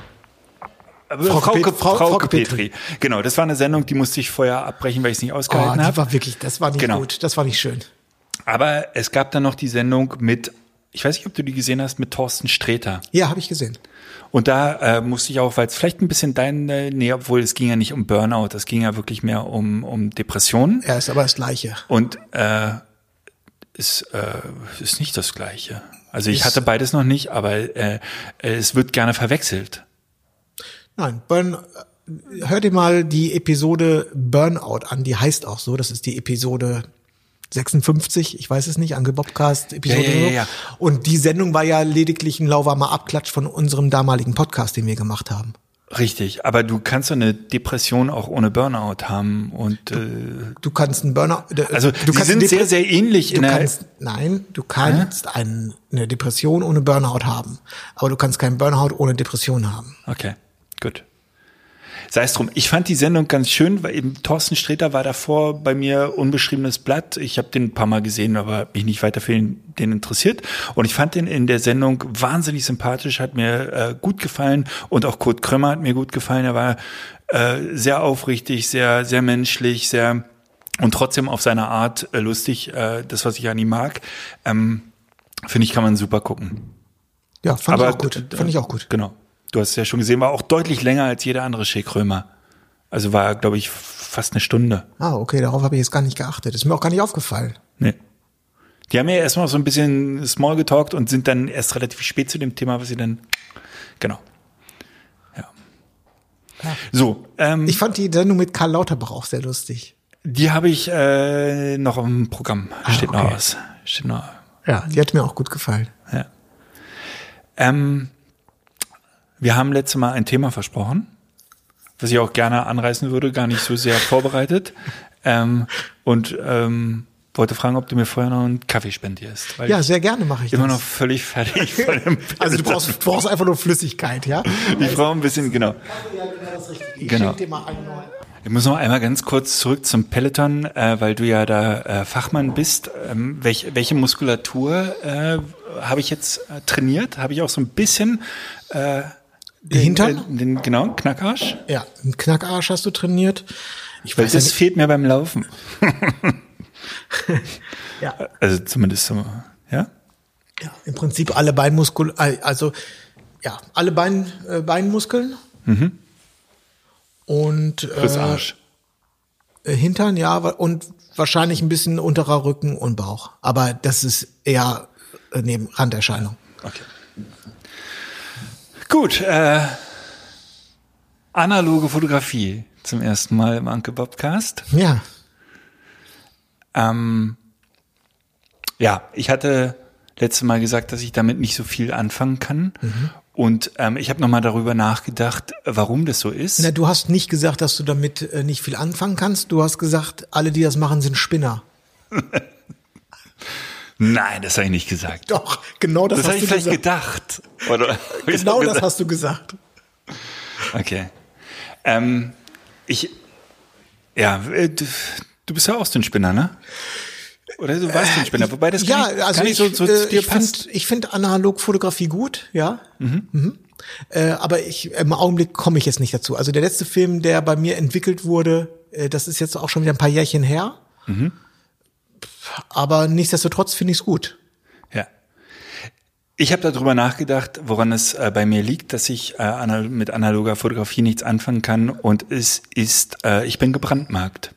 S4: Frau Petri. Genau, das war eine Sendung, die musste ich vorher abbrechen, weil ich es nicht ausgehalten habe.
S5: Das war nicht gut, das war nicht schön.
S4: Aber es gab dann noch die Sendung mit, ich weiß nicht, ob du die gesehen hast, mit Thorsten Sträter.
S5: Ja, habe ich gesehen.
S4: Und da musste ich auch, weil es vielleicht ein bisschen obwohl es ging ja nicht um Burnout, es ging ja wirklich mehr um Depressionen.
S5: Ja, ist aber das Gleiche.
S4: Und ist nicht das Gleiche. Also ich hatte beides noch nicht, aber es wird gerne verwechselt.
S5: Nein, hör dir mal die Episode Burnout an, die heißt auch so, das ist die Episode 56, ich weiß es nicht, Angebobcast-Episode.
S4: Ja.
S5: Und die Sendung war ja lediglich ein lauwarmer Abklatsch von unserem damaligen Podcast, den wir gemacht haben.
S4: Richtig, aber du kannst so eine Depression auch ohne Burnout haben und
S5: du kannst einen Burnout.
S4: Also die sind sehr, sehr ähnlich.
S5: Du kannst eine Depression ohne Burnout haben, aber du kannst keinen Burnout ohne Depression haben.
S4: Okay, gut. sei es drum. Ich fand die Sendung ganz schön, weil eben Thorsten Sträter war davor bei mir unbeschriebenes Blatt. Ich habe den ein paar Mal gesehen, aber mich nicht weiter für den interessiert. Und ich fand den in der Sendung wahnsinnig sympathisch, hat mir gut gefallen. Und auch Kurt Krömer hat mir gut gefallen. Er war sehr aufrichtig, sehr, sehr menschlich, sehr und trotzdem auf seine Art lustig. Das, was ich an ihm mag, finde ich, kann man super gucken.
S5: Ja, fand ich auch gut. Fand ich auch gut.
S4: Genau. Du hast es ja schon gesehen, war auch deutlich länger als jeder andere Shea Krömer. Also war, glaube ich, fast eine Stunde.
S5: Ah, okay, darauf habe ich jetzt gar nicht geachtet. Ist mir auch gar nicht aufgefallen.
S4: Nee. Die haben ja erstmal so ein bisschen small getalkt und sind dann erst relativ spät zu dem Thema, was sie dann, genau. Ja. So.
S5: Ich fand die Sendung mit Karl Lauterbach auch sehr lustig.
S4: Die habe ich noch im Programm. Steht noch aus. Steht noch.
S5: Ja, die hat mir auch gut gefallen.
S4: Ja. Wir haben letztes Mal ein Thema versprochen, was ich auch gerne anreißen würde, gar nicht so sehr vorbereitet. Und wollte fragen, ob du mir vorher noch einen Kaffee spendierst. Weil
S5: ja, sehr gerne mache ich
S4: immer
S5: das.
S4: noch völlig fertig von dem
S5: Also du brauchst einfach nur Flüssigkeit, ja?
S4: Ich brauche ein bisschen, genau.
S5: Ich
S4: Genau.
S5: schenke dir mal einen neuen.
S4: Ich muss noch einmal ganz kurz zurück zum Peloton, weil du ja da Fachmann bist. Welche Muskulatur habe ich jetzt trainiert? Habe ich auch so ein bisschen
S5: Hintern?
S4: Den Knackarsch?
S5: Ja, einen Knackarsch hast du trainiert.
S4: Weil das fehlt mir beim Laufen.
S5: Ja.
S4: Also zumindest so, ja?
S5: Ja, im Prinzip alle Beinmuskeln, also ja, alle Beinmuskeln.
S4: Mhm.
S5: Und
S4: Plus Arsch.
S5: Hintern, ja, und wahrscheinlich ein bisschen unterer Rücken und Bauch. Aber das ist eher neben Randerscheinung.
S4: Okay. Gut, analoge Fotografie zum ersten Mal im Anke Bobcast.
S5: Ja.
S4: Ja, ich hatte letztes Mal gesagt, dass ich damit nicht so viel anfangen kann. Mhm. Und ich habe nochmal darüber nachgedacht, warum das so ist.
S5: Na, du hast nicht gesagt, dass du damit nicht viel anfangen kannst. Du hast gesagt, alle, die das machen, sind Spinner.
S4: Nein, das habe ich nicht gesagt.
S5: Doch, genau das hast du
S4: gesagt. Das habe ich vielleicht gedacht. Oder
S5: genau das hast du gesagt.
S4: Okay. Du bist ja auch so ein Spinner, ne? Oder du warst ein Spinner, wobei das gar nicht so zu dir passt.
S5: Ich finde Analogfotografie gut, ja. Aber im Augenblick komme ich jetzt nicht dazu. Also der letzte Film, der bei mir entwickelt wurde, das ist jetzt auch schon wieder ein paar Jährchen her. Mhm. Aber nichtsdestotrotz finde ich es gut. Ja.
S4: Ich habe darüber nachgedacht, woran es bei mir liegt, dass ich mit analoger Fotografie nichts anfangen kann. Und es ist, ich bin gebrandmarkt.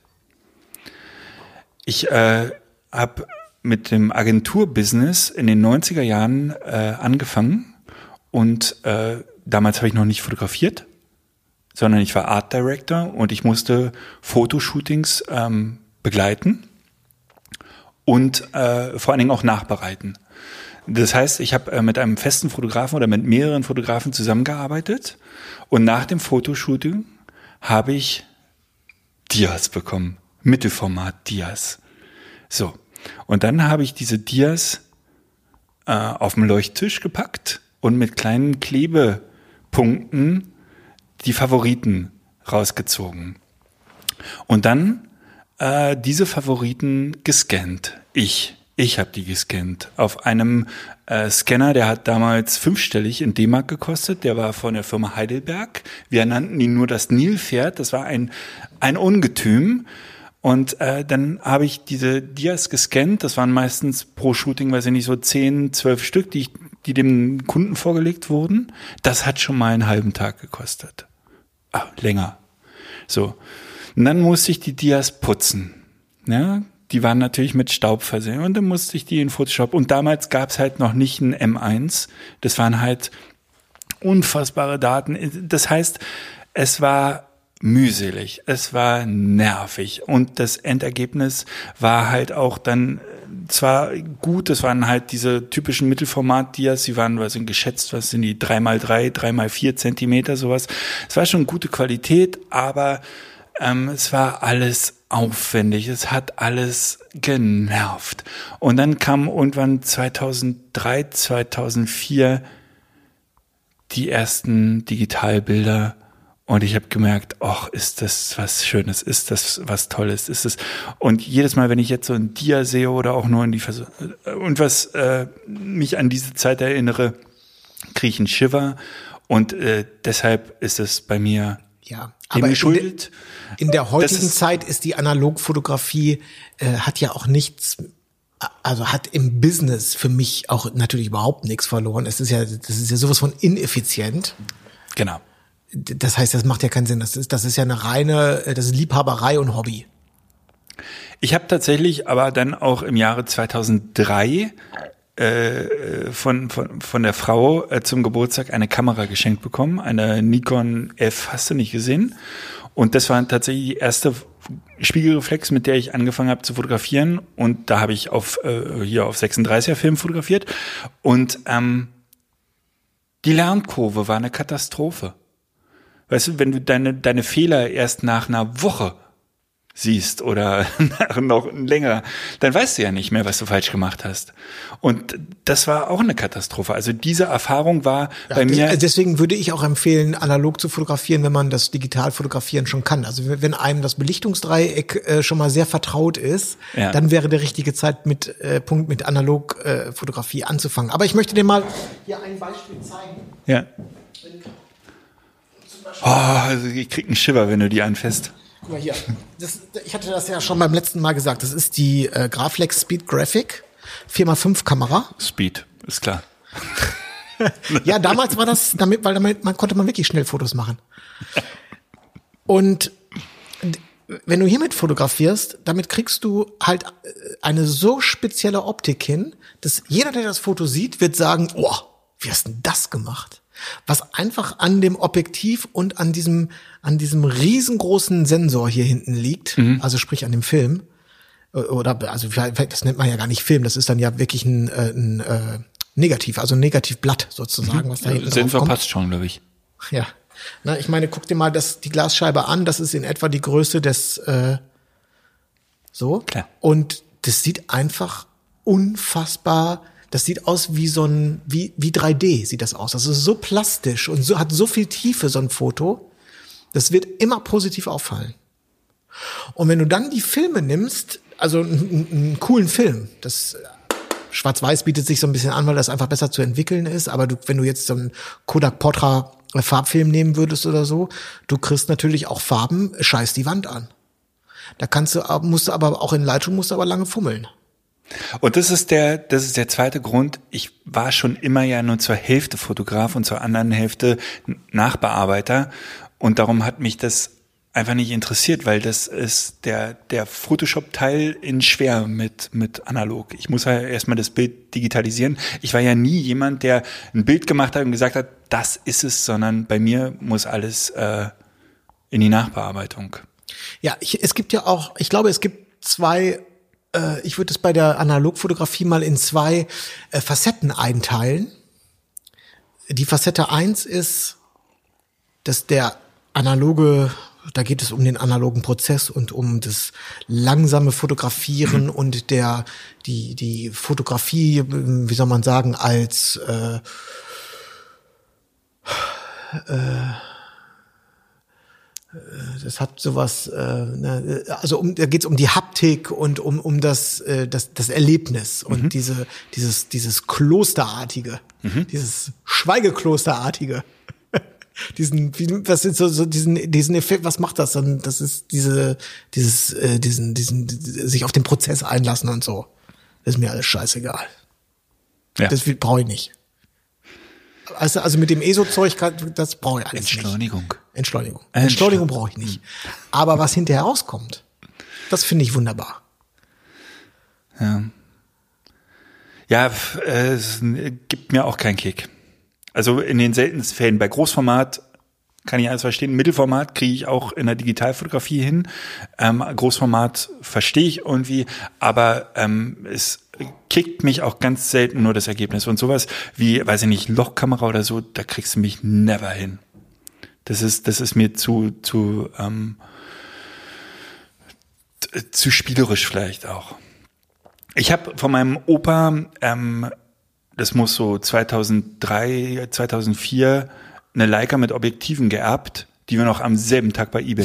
S4: Ich habe mit dem Agenturbusiness in den 90er Jahren angefangen und damals habe ich noch nicht fotografiert, sondern ich war Art Director und ich musste Fotoshootings begleiten und vor allen Dingen auch nachbereiten. Das heißt, ich habe mit einem festen Fotografen oder mit mehreren Fotografen zusammengearbeitet und nach dem Fotoshooting habe ich Dias bekommen, Mittelformat-Dias. So, und dann habe ich diese Dias auf den Leuchttisch gepackt und mit kleinen Klebepunkten die Favoriten rausgezogen. Und dann diese Favoriten gescannt. Ich habe die gescannt. Auf einem Scanner, der hat damals 5-stellig in D-Mark gekostet. Der war von der Firma Heidelberg. Wir nannten ihn nur das Nilpferd. Das war ein Ungetüm. Und dann habe ich diese Dias gescannt. Das waren meistens pro Shooting, weiß ich nicht, so 10, 12 Stück, die dem Kunden vorgelegt wurden. Das hat schon mal einen halben Tag gekostet. Länger. So. Und dann musste ich die Dias putzen. Ja, die waren natürlich mit Staub versehen. Und dann musste ich die in Photoshop. Und damals gab es halt noch nicht ein M1. Das waren halt unfassbare Daten. Das heißt, es war mühselig, es war nervig und das Endergebnis war halt auch dann zwar gut, das waren halt diese typischen Mittelformat-Dias, die waren geschätzt, was sind die, 3x3, 3x4 Zentimeter, sowas. Es war schon gute Qualität, aber es war alles aufwendig, es hat alles genervt. Und dann kam irgendwann 2003, 2004 die ersten Digitalbilder. Und ich habe gemerkt, ach, ist das was Schönes, ist das was Tolles, ist es. Und jedes Mal, wenn ich jetzt so ein Dia sehe oder auch nur in die und was mich an diese Zeit erinnere, kriege ich einen Shiver. Und deshalb ist es bei mir dem geschuldet.
S5: In der heutigen Zeit ist die Analogfotografie hat ja auch nichts, also hat im Business für mich auch natürlich überhaupt nichts verloren. Das ist ja sowas von ineffizient.
S4: Genau.
S5: Das heißt, das macht ja keinen Sinn. Das ist ja das ist Liebhaberei und Hobby.
S4: Ich habe tatsächlich aber dann auch im Jahre 2003 von der Frau zum Geburtstag eine Kamera geschenkt bekommen, eine Nikon F, hast du nicht gesehen? Und das war tatsächlich die erste Spiegelreflex, mit der ich angefangen habe zu fotografieren. Und da habe ich auf 36er Film fotografiert. Und die Lernkurve war eine Katastrophe. Weißt du, wenn du deine Fehler erst nach einer Woche siehst oder noch länger, dann weißt du ja nicht mehr, was du falsch gemacht hast. Und das war auch eine Katastrophe. Also diese Erfahrung war bei mir...
S5: Deswegen würde ich auch empfehlen, analog zu fotografieren, wenn man das Digitalfotografieren schon kann. Also wenn einem das Belichtungsdreieck schon mal sehr vertraut ist, dann wäre der richtige Zeitpunkt mit Analogfotografie anzufangen. Aber ich möchte dir mal hier ein Beispiel zeigen.
S4: Ja. Also ich krieg einen Shiver, wenn du die anfasst.
S5: Guck mal hier. Ich hatte das ja schon beim letzten Mal gesagt. Das ist die Graflex Speed Graphic 4x5 Kamera.
S4: Speed, ist klar.
S5: Ja, damals war das weil konnte man wirklich schnell Fotos machen. Und wenn du hiermit fotografierst, damit kriegst du halt eine so spezielle Optik hin, dass jeder, der das Foto sieht, wird sagen, oh, wie hast denn das gemacht? Was einfach an dem Objektiv und an diesem riesengroßen Sensor hier hinten liegt, also sprich an dem Film, oder also das nennt man ja gar nicht Film, das ist dann ja wirklich ein Negativ, also ein Negativblatt sozusagen, was da hinten drauf kommt.
S4: Sensor passt schon, glaube ich.
S5: Ja, na, ich meine, guck dir mal die Glasscheibe an, das ist in etwa die Größe des so. Klar. Und das sieht einfach unfassbar. Das sieht aus wie wie 3D sieht das aus. Das ist so plastisch und hat so viel Tiefe, so ein Foto. Das wird immer positiv auffallen. Und wenn du dann die Filme nimmst, also einen coolen Film, das Schwarz-Weiß bietet sich so ein bisschen an, weil das einfach besser zu entwickeln ist. Aber wenn du jetzt so einen Kodak Portra Farbfilm nehmen würdest oder so, du kriegst natürlich auch Farben, scheiß die Wand an. Da musst du aber auch in Lightroom lange fummeln.
S4: Und das ist der zweite Grund. Ich war schon immer ja nur zur Hälfte Fotograf und zur anderen Hälfte Nachbearbeiter. Und darum hat mich das einfach nicht interessiert, weil das ist der Photoshop-Teil in schwer mit analog. Ich muss ja erstmal das Bild digitalisieren. Ich war ja nie jemand, der ein Bild gemacht hat und gesagt hat, das ist es, sondern bei mir muss alles in die Nachbearbeitung.
S5: Ja, es gibt ja auch, ich glaube, es gibt zwei, ich würde es bei der Analogfotografie mal in zwei Facetten einteilen. Die Facette 1 ist, dass der analoge, da geht es um den analogen Prozess und um das langsame Fotografieren und die Fotografie, wie soll man sagen, als das hat sowas, also da geht's um die Haptik und um das Erlebnis und dieses Klosterartige, dieses Schweigeklosterartige. Diesen Effekt, was macht das dann? Das ist diesen sich auf den Prozess einlassen und so. Das ist mir alles scheißegal. Ja. Das brauche ich nicht. Also mit dem ESO-Zeug, das brauche ich alles
S4: Entschleunigung.
S5: nicht. Entschleunigung brauche ich nicht. Aber was hinterher rauskommt, das finde ich wunderbar.
S4: Ja. Ja, es gibt mir auch keinen Kick. Also in den seltensten Fällen. Bei Großformat kann ich alles verstehen. Mittelformat kriege ich auch in der Digitalfotografie hin. Großformat verstehe ich irgendwie, aber es kickt mich auch ganz selten nur das Ergebnis. Und sowas wie, weiß ich nicht, Lochkamera oder so, da kriegst du mich never hin. Das ist mir zu spielerisch vielleicht auch. Ich habe von meinem Opa das muss so 2003, 2004, eine Leica mit Objektiven geerbt, Die war noch am selben Tag bei eBay.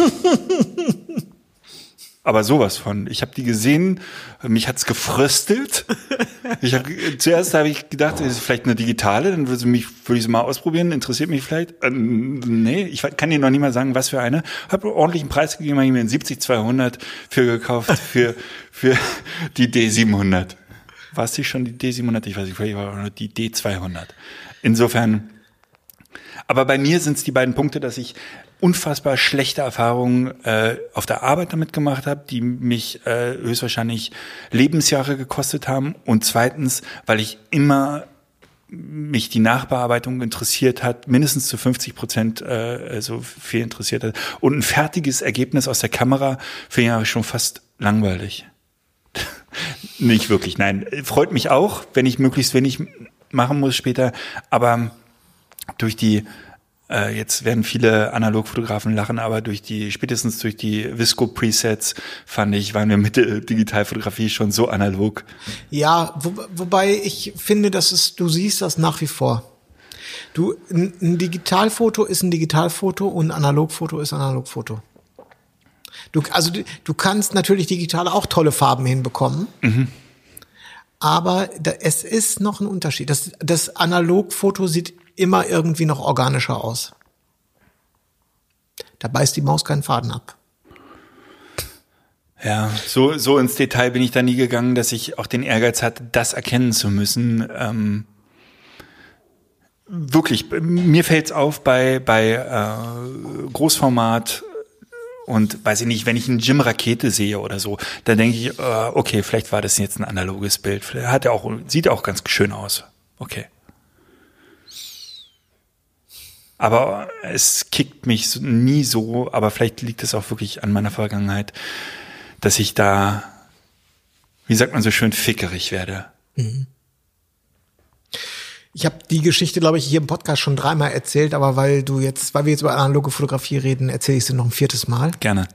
S4: Aber sowas von. Ich habe die gesehen, mich hat's gefröstelt. Zuerst habe ich gedacht, das ist vielleicht eine digitale, dann würde ich sie mal ausprobieren, interessiert mich vielleicht. Nee, ich kann dir noch nicht mal sagen, was für eine. Habe einen ordentlichen Preis gegeben, habe ich mir einen 70-200 für gekauft, für die D700. War es die schon, die D700? Ich weiß nicht, vielleicht war die D200. Insofern, aber bei mir sind es die beiden Punkte, dass ich unfassbar schlechte Erfahrungen auf der Arbeit damit gemacht habe, die mich höchstwahrscheinlich Lebensjahre gekostet haben. Und zweitens, weil ich immer mich die Nachbearbeitung interessiert hat, mindestens zu 50% so viel interessiert hat. Und ein fertiges Ergebnis aus der Kamera finde ich schon fast langweilig. Nicht wirklich, nein. Freut mich auch, wenn ich möglichst wenig machen muss später. Aber durch die jetzt werden viele Analogfotografen lachen, aber spätestens durch die Visco-Presets waren wir mit der Digitalfotografie schon so analog.
S5: Ja, wobei ich finde, du siehst das nach wie vor. Ein Digitalfoto ist ein Digitalfoto und ein Analogfoto ist ein Analogfoto. Du kannst natürlich digital auch tolle Farben hinbekommen. Mhm. Aber es ist noch ein Unterschied. Das Analogfoto sieht immer irgendwie noch organischer aus. Da beißt die Maus keinen Faden ab.
S4: Ja, so ins Detail bin ich da nie gegangen, dass ich auch den Ehrgeiz hatte, das erkennen zu müssen. Wirklich, mir fällt's auf bei Großformat und weiß ich nicht, wenn ich eine Gym-Rakete sehe oder so, dann denke ich, okay, vielleicht war das jetzt ein analoges Bild. Sieht auch ganz schön aus. Okay. Aber es kickt mich nie so, aber vielleicht liegt es auch wirklich an meiner Vergangenheit, dass ich da, wie sagt man so schön, fickerig werde.
S5: Mhm. Ich habe die Geschichte, glaube ich, hier im Podcast schon 3-mal erzählt, aber weil wir jetzt über analoge Fotografie reden, erzähle ich sie noch ein 4. Mal.
S4: Gerne.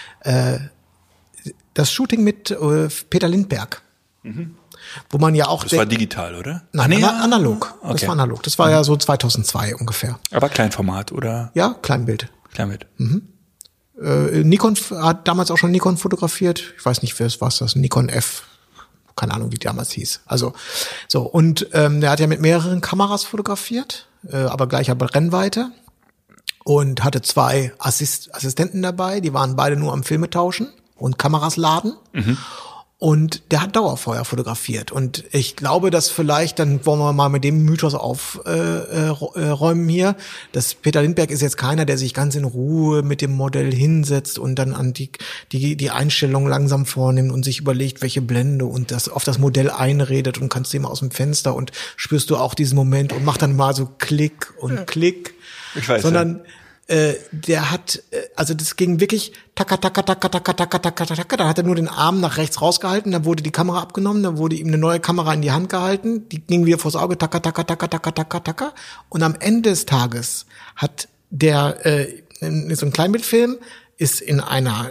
S5: Das Shooting mit Peter Lindbergh. Mhm. Wo man ja auch
S4: das war digital, oder?
S5: Nein, analog. Okay. Das war analog. Das war ja so 2002 ungefähr.
S4: Aber Kleinformat, oder?
S5: Ja, Kleinbild.
S4: Mhm.
S5: Nikon hat damals auch schon Nikon fotografiert. Ich weiß nicht, was das Nikon F. Keine Ahnung, wie die damals hieß. Also so und der hat ja mit mehreren Kameras fotografiert, aber gleicher Brennweite und hatte 2 Assistenten dabei. Die waren beide nur am Filme tauschen und Kameras laden. Mhm. Und der hat Dauerfeuer fotografiert. Und ich glaube, dass vielleicht, dann wollen wir mal mit dem Mythos aufräumen hier, dass Peter Lindbergh ist jetzt keiner, der sich ganz in Ruhe mit dem Modell hinsetzt und dann an die Einstellung langsam vornimmt und sich überlegt, welche Blende und das auf das Modell einredet und kannst du immer aus dem Fenster und spürst du auch diesen Moment und macht dann mal so Klick und Klick.
S4: Ich weiß,
S5: sondern der hat, also das ging wirklich taka, taka, taka, taka, taka, taka, taka, da hat er nur den Arm nach rechts rausgehalten, dann wurde die Kamera abgenommen, dann wurde ihm eine neue Kamera in die Hand gehalten, die ging wieder vors Auge, taka, taka, taka, taka, taka, taka, und am Ende des Tages hat der, in so einem Kleinbildfilm ist in so einer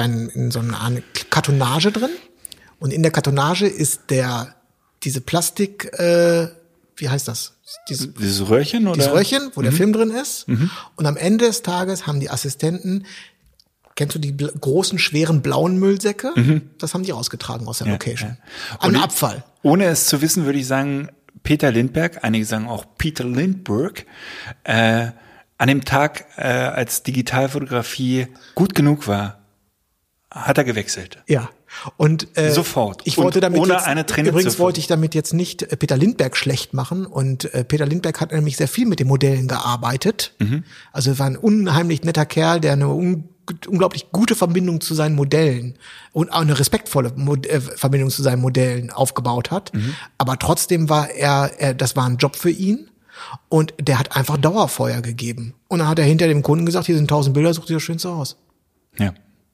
S5: Kartonage drin, und in der Kartonage ist diese Plastik, wie heißt das?
S4: Dieses Röhrchen, oder?
S5: Dieses Röhrchen, wo der Film drin ist. Mhm. Und am Ende des Tages haben die Assistenten, kennst du die großen, schweren blauen Müllsäcke? Mhm. Das haben die rausgetragen aus der Location. Ja. An Abfall.
S4: Ohne es zu wissen, würde ich sagen, Peter Lindbergh, einige sagen auch Peter Lindbergh, an dem Tag, als Digitalfotografie gut genug war, hat er gewechselt.
S5: Ja. Und
S4: sofort.
S5: Ich wollte damit
S4: ohne
S5: jetzt,
S4: eine Träne
S5: übrigens wollte ich damit jetzt nicht Peter Lindbergh schlecht machen, und Peter Lindbergh hat nämlich sehr viel mit den Modellen gearbeitet. Mhm. Also war ein unheimlich netter Kerl, der eine unglaublich gute Verbindung zu seinen Modellen und auch eine respektvolle Verbindung zu seinen Modellen aufgebaut hat. Mhm. Aber trotzdem war das war ein Job für ihn. Und der hat einfach Dauerfeuer gegeben. Und dann hat er hinter dem Kunden gesagt, hier sind 1000 Bilder, such dir das Schönste aus.
S4: Ja.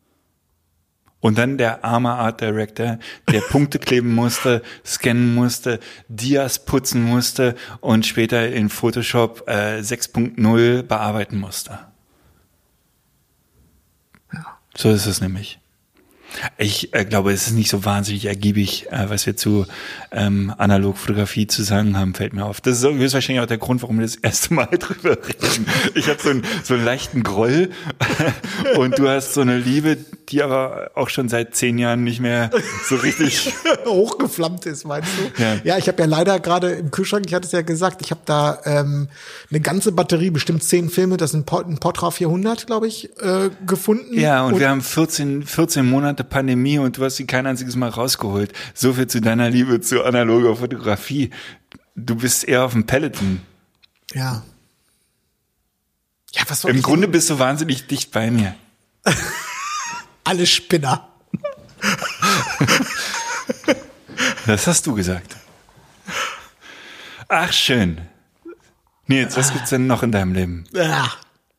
S4: Und dann der arme Art Director, der Punkte kleben musste, scannen musste, Dias putzen musste und später in Photoshop 6.0 bearbeiten musste. Ja. So ist es nämlich. Ich glaube, es ist nicht so wahnsinnig ergiebig, was wir zu Analogfotografie zu sagen haben, fällt mir auf. Das ist höchstwahrscheinlich auch der Grund, warum wir das erste Mal drüber reden. Ich habe so einen leichten Groll und du hast so eine Liebe, die aber auch schon seit 10 Jahren nicht mehr so richtig
S5: hochgeflammt ist, meinst du?
S4: Ja,
S5: ja, ich habe ja leider gerade im Kühlschrank, ich hatte es ja gesagt, ich habe da eine ganze Batterie, bestimmt 10 Filme, das sind ein Portra 400, glaube ich, gefunden.
S4: Ja, und wir haben 14 Monate Pandemie und du hast sie kein einziges Mal rausgeholt. So viel zu deiner Liebe zu analoger Fotografie. Du bist eher auf dem Peloton.
S5: Ja. Ja, was soll
S4: Im
S5: ich
S4: Grunde bist du wahnsinnig dicht bei mir.
S5: Alle Spinner.
S4: Das hast du gesagt. Ach, schön. Nils, was gibt's denn noch in deinem Leben?
S5: Ja.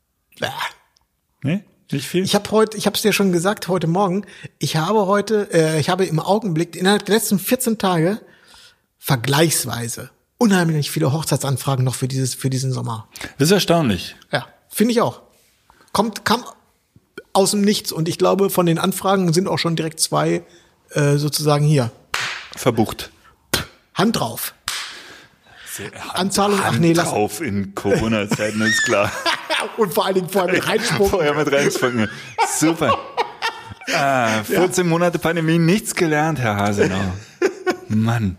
S4: Nee? Nicht viel?
S5: Ich habe es dir schon gesagt, heute Morgen, ich habe im Augenblick innerhalb der letzten 14 Tage vergleichsweise unheimlich viele Hochzeitsanfragen noch für diesen Sommer.
S4: Das ist erstaunlich.
S5: Ja, finde ich auch. Kam aus dem Nichts und ich glaube, von den Anfragen sind auch schon direkt 2 sozusagen hier.
S4: Verbucht.
S5: Hand drauf. Anzahlung, ach nee, lass.
S4: Drauf in Corona-Zeiten, ist klar.
S5: Und vor allen Dingen vorher mit reinspucken.
S4: Vorher mit reinspucken. Super. 14 Monate Pandemie, nichts gelernt, Herr Hasenau. Mann.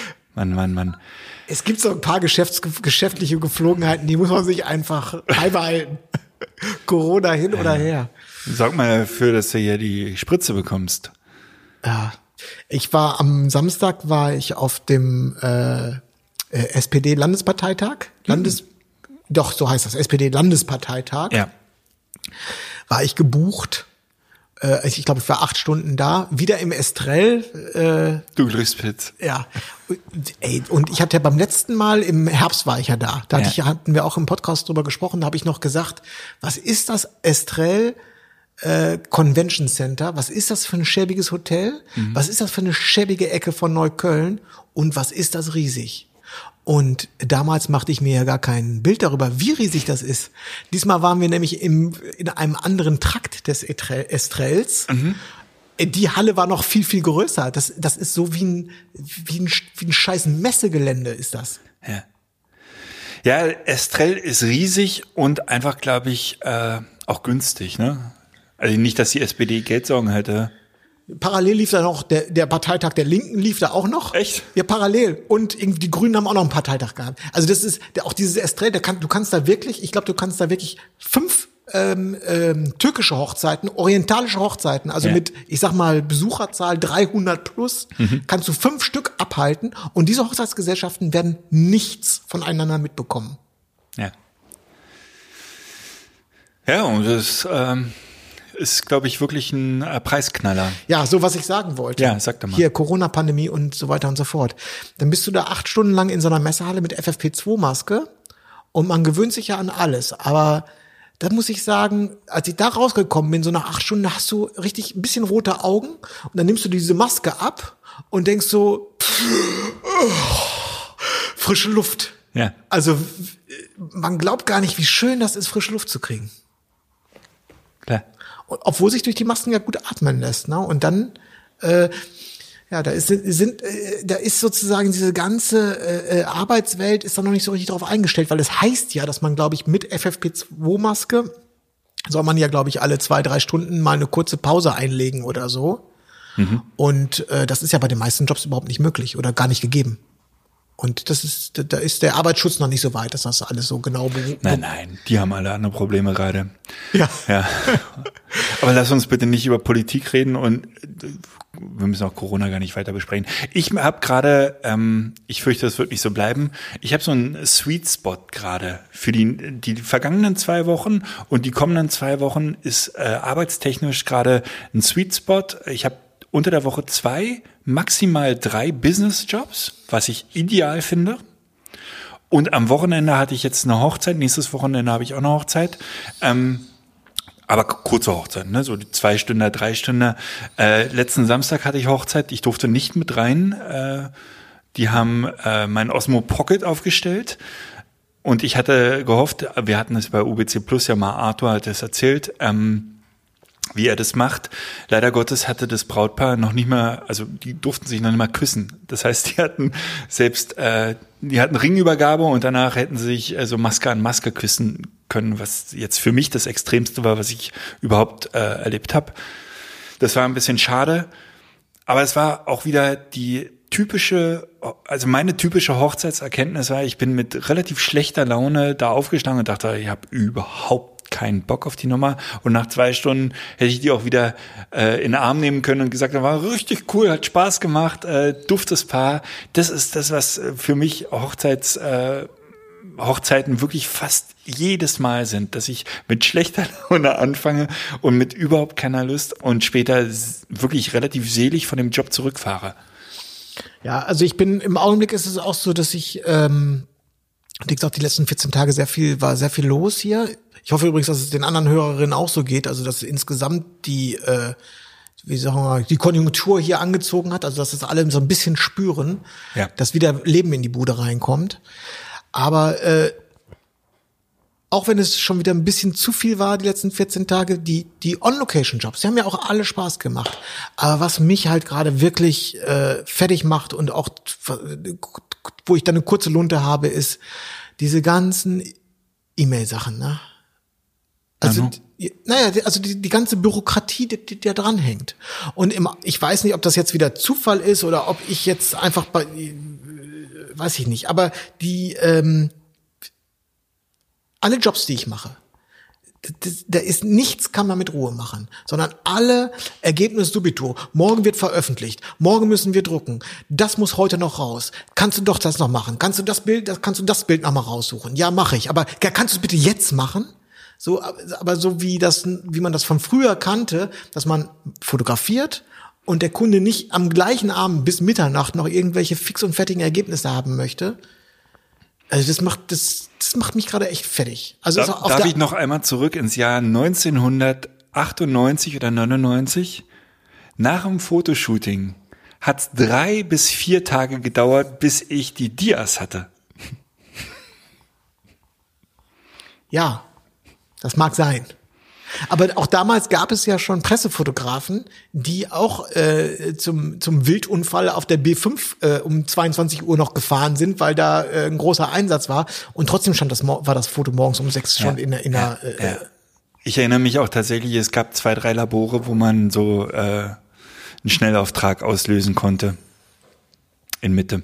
S5: Es gibt so ein paar geschäftliche Geflogenheiten, die muss man sich einfach beibehalten. Corona hin oder her.
S4: Sag mal dafür, dass du hier die Spritze bekommst.
S5: Ja. Am Samstag auf dem SPD-Landesparteitag. Doch, so heißt das, SPD-Landesparteitag.
S4: Ja.
S5: War ich gebucht. Ich glaube, ich war 8 Stunden da. Wieder im Estrell.
S4: Du Glückspilz.
S5: Ja. Und ich hatte ja beim letzten Mal, im Herbst war ich ja da. Da hatten wir auch im Podcast drüber gesprochen. Da habe ich noch gesagt, was ist das Estrell Convention Center? Was ist das für ein schäbiges Hotel? Was ist das für eine schäbige Ecke von Neukölln? Und was ist das riesig? Und damals machte ich mir ja gar kein Bild darüber, wie riesig das ist. Diesmal waren wir nämlich in einem anderen Trakt des Estrells. Die Halle war noch viel, viel größer. Das ist so wie ein scheiß Messegelände ist das.
S4: Ja. Ja, Estrell ist riesig und einfach, glaube ich, auch günstig, ne? Also nicht, dass die SPD Geldsorgen hätte.
S5: Parallel lief da noch der Parteitag der Linken lief da auch noch.
S4: Echt?
S5: Ja, parallel. Und irgendwie die Grünen haben auch noch einen Parteitag gehabt. Also das ist auch dieses Estrell, du kannst da wirklich 5 türkische Hochzeiten, orientalische Hochzeiten, also mit, ich sag mal, Besucherzahl 300 plus, kannst du 5 Stück abhalten und diese Hochzeitsgesellschaften werden nichts voneinander mitbekommen.
S4: Ja. Ja, und das ist, glaube ich, wirklich ein Preisknaller.
S5: Ja, so was ich sagen wollte.
S4: Ja, sag doch mal.
S5: Hier, Corona-Pandemie und so weiter und so fort. Dann bist du da 8 Stunden lang in so einer Messehalle mit FFP2-Maske und man gewöhnt sich ja an alles. Aber da muss ich sagen, als ich da rausgekommen bin, so nach 8 Stunden, hast du richtig ein bisschen rote Augen und dann nimmst du diese Maske ab und denkst so, frische Luft.
S4: Ja.
S5: Also man glaubt gar nicht, wie schön das ist, frische Luft zu kriegen.
S4: Klar.
S5: Obwohl sich durch die Masken ja gut atmen lässt, ne? Und dann, da ist sozusagen diese ganze Arbeitswelt ist da noch nicht so richtig drauf eingestellt, weil es heißt ja, dass man, glaube ich, mit FFP2-Maske soll man ja, glaube ich, alle 2-3 Stunden mal eine kurze Pause einlegen oder so. Und das ist ja bei den meisten Jobs überhaupt nicht möglich oder gar nicht gegeben. Und da ist der Arbeitsschutz noch nicht so weit, dass das alles so genau
S4: Nein, die haben alle andere Probleme gerade.
S5: Ja.
S4: Aber lass uns bitte nicht über Politik reden und wir müssen auch Corona gar nicht weiter besprechen. Ich habe gerade, ich fürchte, das wird nicht so bleiben, ich habe so einen Sweet Spot gerade für die vergangenen 2 Wochen und die kommenden 2 Wochen ist arbeitstechnisch gerade ein Sweet Spot. Ich habe unter der Woche 2, maximal 3 Business-Jobs, was ich ideal finde. Und am Wochenende hatte ich jetzt eine Hochzeit. Nächstes Wochenende habe ich auch eine Hochzeit. Aber kurze Hochzeit, ne? So die 2 Stunden, 3 Stunden. Letzten Samstag hatte ich Hochzeit. Ich durfte nicht mit rein. Die haben mein Osmo Pocket aufgestellt. Und ich hatte gehofft, wir hatten es bei UBC Plus ja mal, Arthur hat es erzählt, wie er das macht. Leider Gottes hatte das Brautpaar noch nicht mal, also die durften sich noch nicht mal küssen. Das heißt, die hatten Ringübergabe und danach hätten sie sich so Maske an Maske küssen können, was jetzt für mich das Extremste war, was ich überhaupt erlebt habe. Das war ein bisschen schade, aber es war auch wieder meine typische Hochzeitserkenntnis war, ich bin mit relativ schlechter Laune da aufgestanden und dachte, ich habe überhaupt keinen Bock auf die Nummer. Und nach 2 Stunden hätte ich die auch wieder in den Arm nehmen können und gesagt, das war richtig cool, hat Spaß gemacht, duftes Paar. Das ist das, was für mich Hochzeiten wirklich fast jedes Mal sind, dass ich mit schlechter Laune anfange und mit überhaupt keiner Lust und später wirklich relativ selig von dem Job zurückfahre.
S5: Ja, also im Augenblick ist es auch so, dass ich, wie gesagt, die letzten 14 Tage war sehr viel los hier. Ich hoffe übrigens, dass es den anderen Hörerinnen auch so geht, also dass insgesamt die Konjunktur hier angezogen hat, also dass das alle so ein bisschen spüren,
S4: ja,
S5: dass wieder Leben in die Bude reinkommt. Aber auch wenn es schon wieder ein bisschen zu viel war, die letzten 14 Tage, die On-Location-Jobs, die haben ja auch alle Spaß gemacht. Aber was mich halt gerade wirklich fertig macht und auch, wo ich dann eine kurze Lunte habe, ist diese ganzen E-Mail-Sachen, ne? Also, die ganze Bürokratie, die da dran hängt. Und ich weiß nicht, ob das jetzt wieder Zufall ist oder ob ich jetzt einfach weiß ich nicht, aber alle Jobs, die ich mache, da ist nichts, kann man mit Ruhe machen, sondern alle Ergebnis subito. Morgen wird veröffentlicht, morgen müssen wir drucken, das muss heute noch raus. Kannst du doch das noch machen? Kannst du das Bild noch mal raussuchen? Ja, mache ich. Aber kannst du es bitte jetzt machen? So, aber so wie man das von früher kannte, dass man fotografiert und der Kunde nicht am gleichen Abend bis Mitternacht noch irgendwelche fix und fertigen Ergebnisse haben möchte. Also das macht mich gerade echt fertig. Also
S4: darf ich noch einmal zurück ins Jahr 1998 oder 99? Nach dem Fotoshooting hat's 3 bis 4 Tage gedauert, bis ich die Dias hatte.
S5: Ja, das mag sein. Aber auch damals gab es ja schon Pressefotografen, die auch zum Wildunfall auf der B5 um 22 Uhr noch gefahren sind, weil da ein großer Einsatz war. Und trotzdem war das Foto morgens um 6 schon in der
S4: Ich erinnere mich auch tatsächlich, es gab 2, 3 Labore, wo man so einen Schnellauftrag auslösen konnte. In Mitte.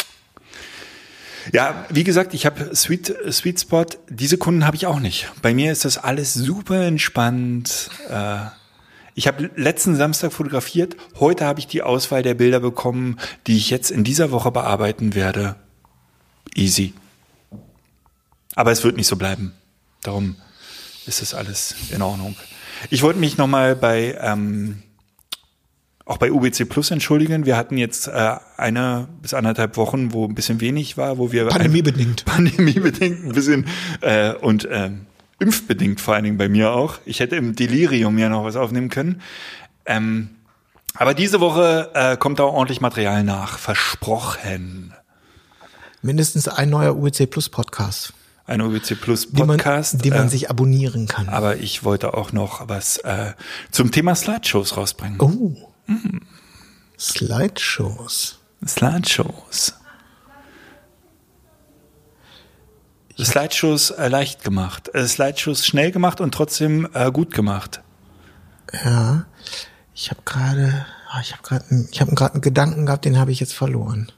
S4: Ja, wie gesagt, ich habe Sweet Spot. Diese Kunden habe ich auch nicht. Bei mir ist das alles super entspannt. Ich habe letzten Samstag fotografiert. Heute habe ich die Auswahl der Bilder bekommen, die ich jetzt in dieser Woche bearbeiten werde. Easy. Aber es wird nicht so bleiben. Darum ist das alles in Ordnung. Ich wollte mich nochmal auch bei UBC Plus entschuldigen. Wir hatten jetzt 1 bis 1,5 Wochen, wo ein bisschen wenig war, wo wir
S5: Pandemiebedingt
S4: ein bisschen und impfbedingt vor allen Dingen bei mir auch. Ich hätte im Delirium ja noch was aufnehmen können. Aber diese Woche kommt da ordentlich Material nach. Versprochen.
S5: Mindestens ein neuer UBC Plus Podcast.
S4: Ein UBC Plus Podcast.
S5: Den man sich abonnieren kann.
S4: Aber ich wollte auch noch was zum Thema Slideshows rausbringen.
S5: Oh. Slideshows.
S4: Slideshows leicht gemacht. Slideshows schnell gemacht und trotzdem gut gemacht.
S5: Ja, ich habe gerade einen Gedanken gehabt, den habe ich jetzt verloren.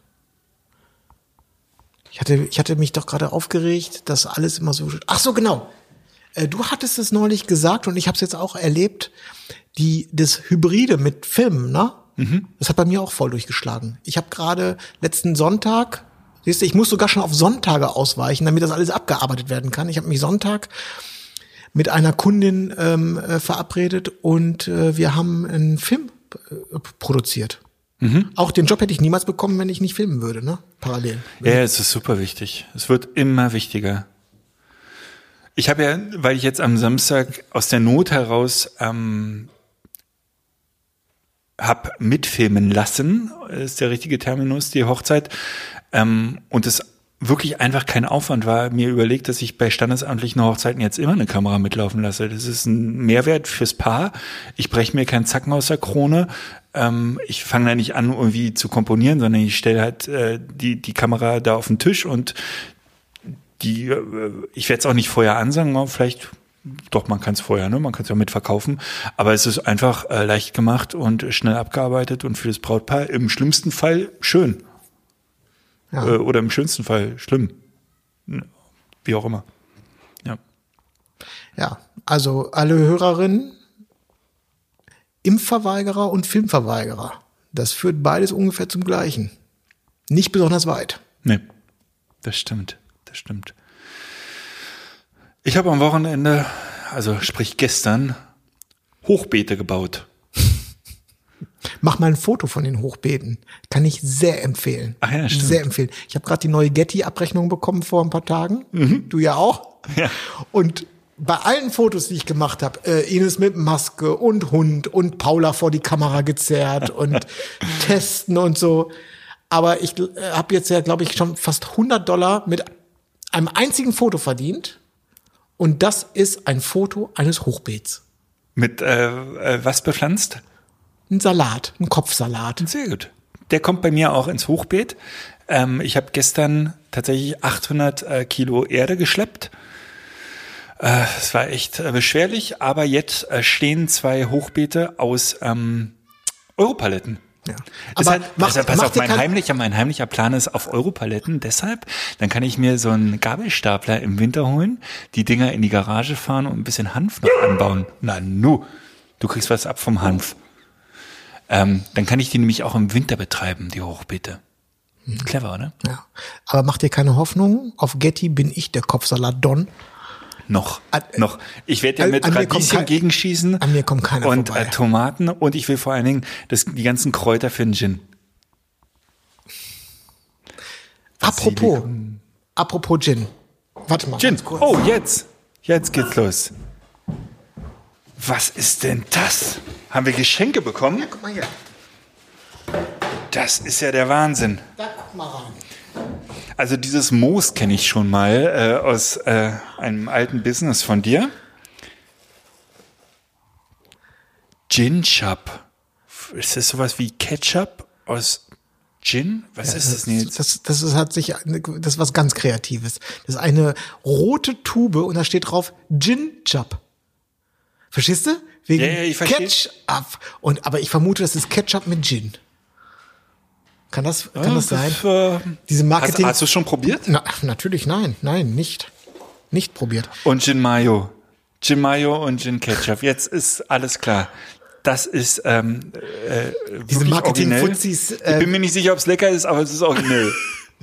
S5: Ich hatte mich doch gerade aufgeregt, dass alles immer so. Ach so, genau. Du hattest es neulich gesagt und ich habe es jetzt auch erlebt. Das Hybride mit Filmen, ne? Mhm. Das hat bei mir auch voll durchgeschlagen. Ich habe gerade letzten Sonntag, siehst du, ich muss sogar schon auf Sonntage ausweichen, damit das alles abgearbeitet werden kann. Ich habe mich Sonntag mit einer Kundin verabredet und wir haben einen Film produziert. Mhm. Auch den Job hätte ich niemals bekommen, wenn ich nicht filmen würde, ne? Parallel.
S4: Ja, es ist super wichtig. Es wird immer wichtiger. Ich habe ja, weil ich jetzt am Samstag aus der Not heraus hab mitfilmen lassen, ist der richtige Terminus, die Hochzeit, und es wirklich einfach kein Aufwand war, mir überlegt, dass ich bei standesamtlichen Hochzeiten jetzt immer eine Kamera mitlaufen lasse. Das ist ein Mehrwert fürs Paar. Ich breche mir keinen Zacken aus der Krone. Ich fange da nicht an, irgendwie zu komponieren, sondern ich stelle halt die Kamera da auf den Tisch und ich werde es auch nicht vorher ansagen, vielleicht, doch, man kann es vorher, ne? Man kann es ja mitverkaufen, aber es ist einfach leicht gemacht und schnell abgearbeitet und für das Brautpaar im schlimmsten Fall schön.
S5: Ja.
S4: Oder im schönsten Fall schlimm. Wie auch immer. Ja.
S5: Ja, also alle Hörerinnen, Impfverweigerer und Filmverweigerer. Das führt beides ungefähr zum Gleichen. Nicht besonders weit.
S4: Nee, das stimmt. Ich habe am Wochenende, also sprich gestern, Hochbeete gebaut.
S5: Mach mal ein Foto von den Hochbeeten. Kann ich sehr empfehlen.
S4: Ach ja, stimmt.
S5: Sehr empfehlen. Ich habe gerade die neue Getty-Abrechnung bekommen vor ein paar Tagen. Du ja auch.
S4: Ja.
S5: Und bei allen Fotos, die ich gemacht habe, Ines mit Maske und Hund und Paula vor die Kamera gezerrt und testen und so. Aber ich habe jetzt ja, glaube ich, schon fast $100 mit einem einzigen Foto verdient. Und das ist ein Foto eines Hochbeets.
S4: Mit was bepflanzt?
S5: Ein Salat, ein Kopfsalat.
S4: Sehr gut. Der kommt bei mir auch ins Hochbeet. Ich habe gestern tatsächlich 800 Kilo Erde geschleppt. Es war echt beschwerlich, aber jetzt stehen 2 Hochbeete aus Europaletten.
S5: Ja.
S4: Aber
S5: Deshalb,
S4: mein heimlicher Plan ist auf Europaletten. Deshalb, dann kann ich mir so einen Gabelstapler im Winter holen, die Dinger in die Garage fahren und ein bisschen Hanf noch anbauen. Na nu, du kriegst was ab vom Hanf. Dann kann ich die nämlich auch im Winter betreiben, die Hochbeete. Clever, oder?
S5: Ja. Aber mach dir keine Hoffnung. Auf Getty bin ich der Kopfsalat-Don.
S4: Noch. Ich werde ja mit Radieschen gegenschießen.
S5: An mir kommt keiner
S4: und
S5: vorbei.
S4: Tomaten und ich will vor allen Dingen die ganzen Kräuter für den Gin.
S5: Apropos Gin. Warte mal.
S4: Gin.
S5: Ganz kurz.
S4: Oh, jetzt geht's los. Was ist denn das? Haben wir Geschenke bekommen?
S5: Ja, guck mal hier.
S4: Das ist ja der Wahnsinn.
S5: Da guck mal rein.
S4: Also dieses Moos kenne ich schon mal aus einem alten Business von dir. Gin Shop. Ist das sowas wie Ketchup aus Gin? Was ist das denn jetzt?
S5: Das ist was ganz Kreatives. Das ist eine rote Tube und da steht drauf Gin Chop. Verstehst du? Wegen
S4: ich verstehe.
S5: Ketchup. Aber ich vermute, das ist Ketchup mit Gin. Kann das sein? Diese Marketing.
S4: Hast du es schon probiert?
S5: Natürlich nein, nicht probiert.
S4: Und Gin Mayo. Gin Mayo und Gin Ketchup. Jetzt ist alles klar. Das ist
S5: diese Marketing-Fuzis.
S4: Ich bin mir nicht sicher, ob es lecker ist, aber es ist originell.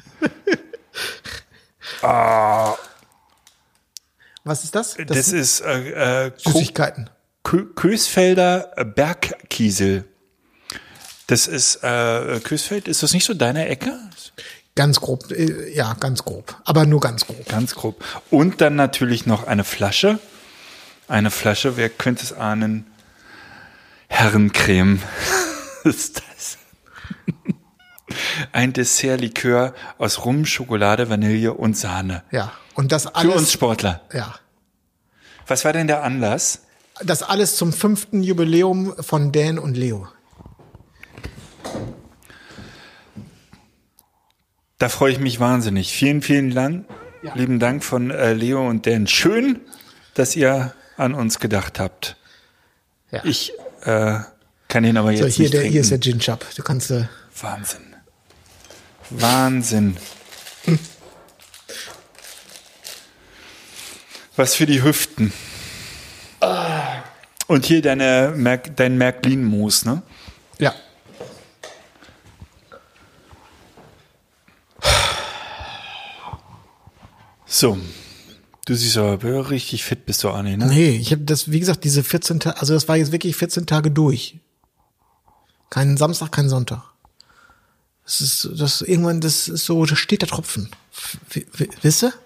S5: Was ist das?
S4: Das ist
S5: Süßigkeiten.
S4: Kösfelder Bergkiesel. Das ist Kösfeld. Ist das nicht so deine Ecke?
S5: Ganz grob, ja, ganz grob. Aber nur ganz grob.
S4: Ganz grob. Und dann natürlich noch eine Flasche. Eine Flasche, wer könnte es ahnen? Herrencreme. Was ist das? Ein Dessertlikör aus Rum, Schokolade, Vanille und Sahne.
S5: Ja, und das alles.
S4: Für uns Sportler.
S5: Ja.
S4: Was war denn der Anlass?
S5: Das alles zum 5. Jubiläum von Dan und Leo.
S4: Da freue ich mich wahnsinnig. Vielen, vielen Dank. Ja. Lieben Dank von Leo und Dan. Schön, dass ihr an uns gedacht habt.
S5: Ja.
S4: Ich kann ihn aber jetzt nicht trinken.
S5: Hier ist der Gin Shop. Du kannst.
S4: Wahnsinn. Was für die Hüften. Und hier dein Märklin-Moos, ne?
S5: Ja.
S4: So. Du siehst aber richtig fit bist du, Arne, ne?
S5: Nee, ich habe das, wie gesagt, diese 14 Tage, also das war jetzt wirklich 14 Tage durch. Kein Samstag, kein Sonntag. Das ist so, da steht der Tropfen. Wisst ihr?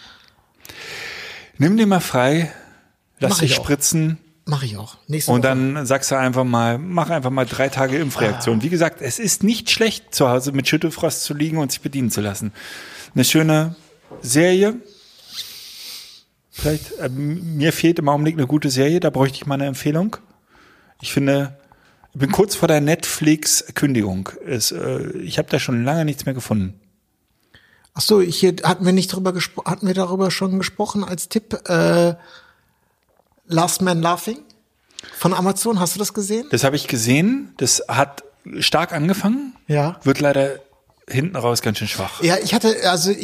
S4: Nimm dir mal frei, lass dich spritzen.
S5: Mach ich auch.
S4: Und dann sagst du mach einfach mal 3 Tage Impfreaktion. Wie gesagt, es ist nicht schlecht, zu Hause mit Schüttelfrost zu liegen und sich bedienen zu lassen. eine schöne Serie. Vielleicht, mir fehlt im Augenblick eine gute Serie, da bräuchte ich mal eine Empfehlung. Ich finde, ich bin kurz vor der Netflix-Kündigung. Ich habe da schon lange nichts mehr gefunden.
S5: Ach so, hatten wir darüber schon gesprochen als Tipp? Last Man Laughing von Amazon, hast du das gesehen?
S4: Das habe ich gesehen. Das hat stark angefangen.
S5: Ja.
S4: Wird leider hinten raus ganz schön schwach.
S5: Ja, ich habe,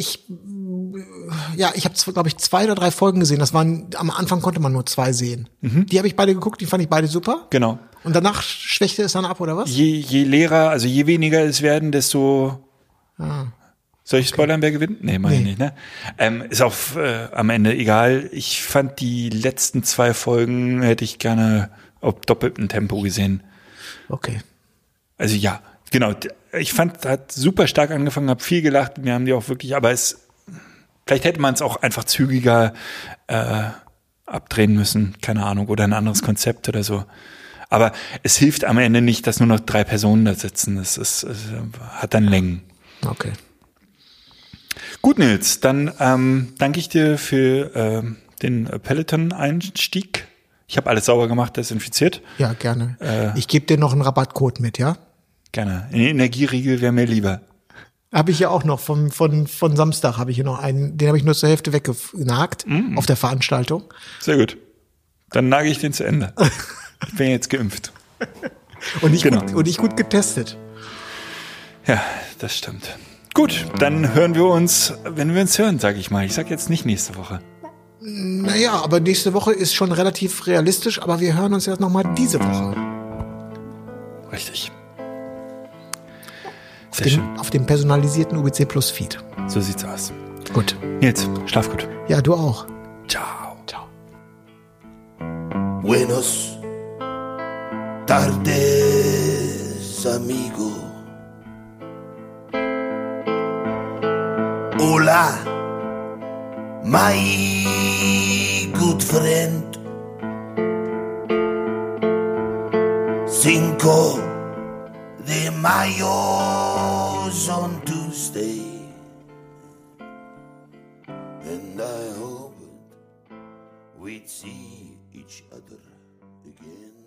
S5: glaube ich, 2 oder 3 Folgen gesehen. Am Anfang konnte man nur 2 sehen. Die habe ich beide geguckt, die fand ich beide super.
S4: Genau.
S5: Und danach schwächte es dann ab, oder was?
S4: Je leerer, also je weniger es werden, desto... Soll ich spoilern, wer gewinnt? Nee, meine ich nicht, ne? Ist auch am Ende egal. Ich fand die letzten 2 Folgen hätte ich gerne auf doppeltem Tempo gesehen.
S5: Okay.
S4: Also ja, genau. Ich fand, hat super stark angefangen, habe viel gelacht. Mir haben die auch wirklich, aber vielleicht hätte man es auch einfach zügiger abdrehen müssen, keine Ahnung, oder ein anderes Konzept oder so. Aber es hilft am Ende nicht, dass nur noch 3 Personen da sitzen. Es hat dann Längen.
S5: Okay.
S4: Gut, Nils, dann danke ich dir für den Peloton-Einstieg. Ich habe alles sauber gemacht, desinfiziert.
S5: Ja, gerne. Ich gebe dir noch einen Rabattcode mit, ja?
S4: Gerne. Ein Energieriegel wäre mir lieber.
S5: Habe ich ja auch noch von Samstag habe ich hier noch einen, den habe ich nur zur Hälfte weggenagt auf der Veranstaltung.
S4: Sehr gut. Dann nage ich den zu Ende. Ich bin jetzt geimpft.
S5: Und ich gut getestet.
S4: Ja, das stimmt. Gut, dann hören wir uns, wenn wir uns hören, sage ich mal. Ich sag jetzt nicht nächste Woche.
S5: Naja, aber nächste Woche ist schon relativ realistisch, aber wir hören uns jetzt nochmal diese Woche.
S4: Richtig. Sehr schön.
S5: Auf dem personalisierten UBC Plus Feed.
S4: So sieht's aus.
S5: Gut.
S4: Nils, schlaf gut.
S5: Ja, du auch.
S4: Ciao.
S5: Ciao.
S2: Buenos tardes, amigo. Hola, my good friend. Cinco de Mayo's on Tuesday, and I hope we'd see each other again.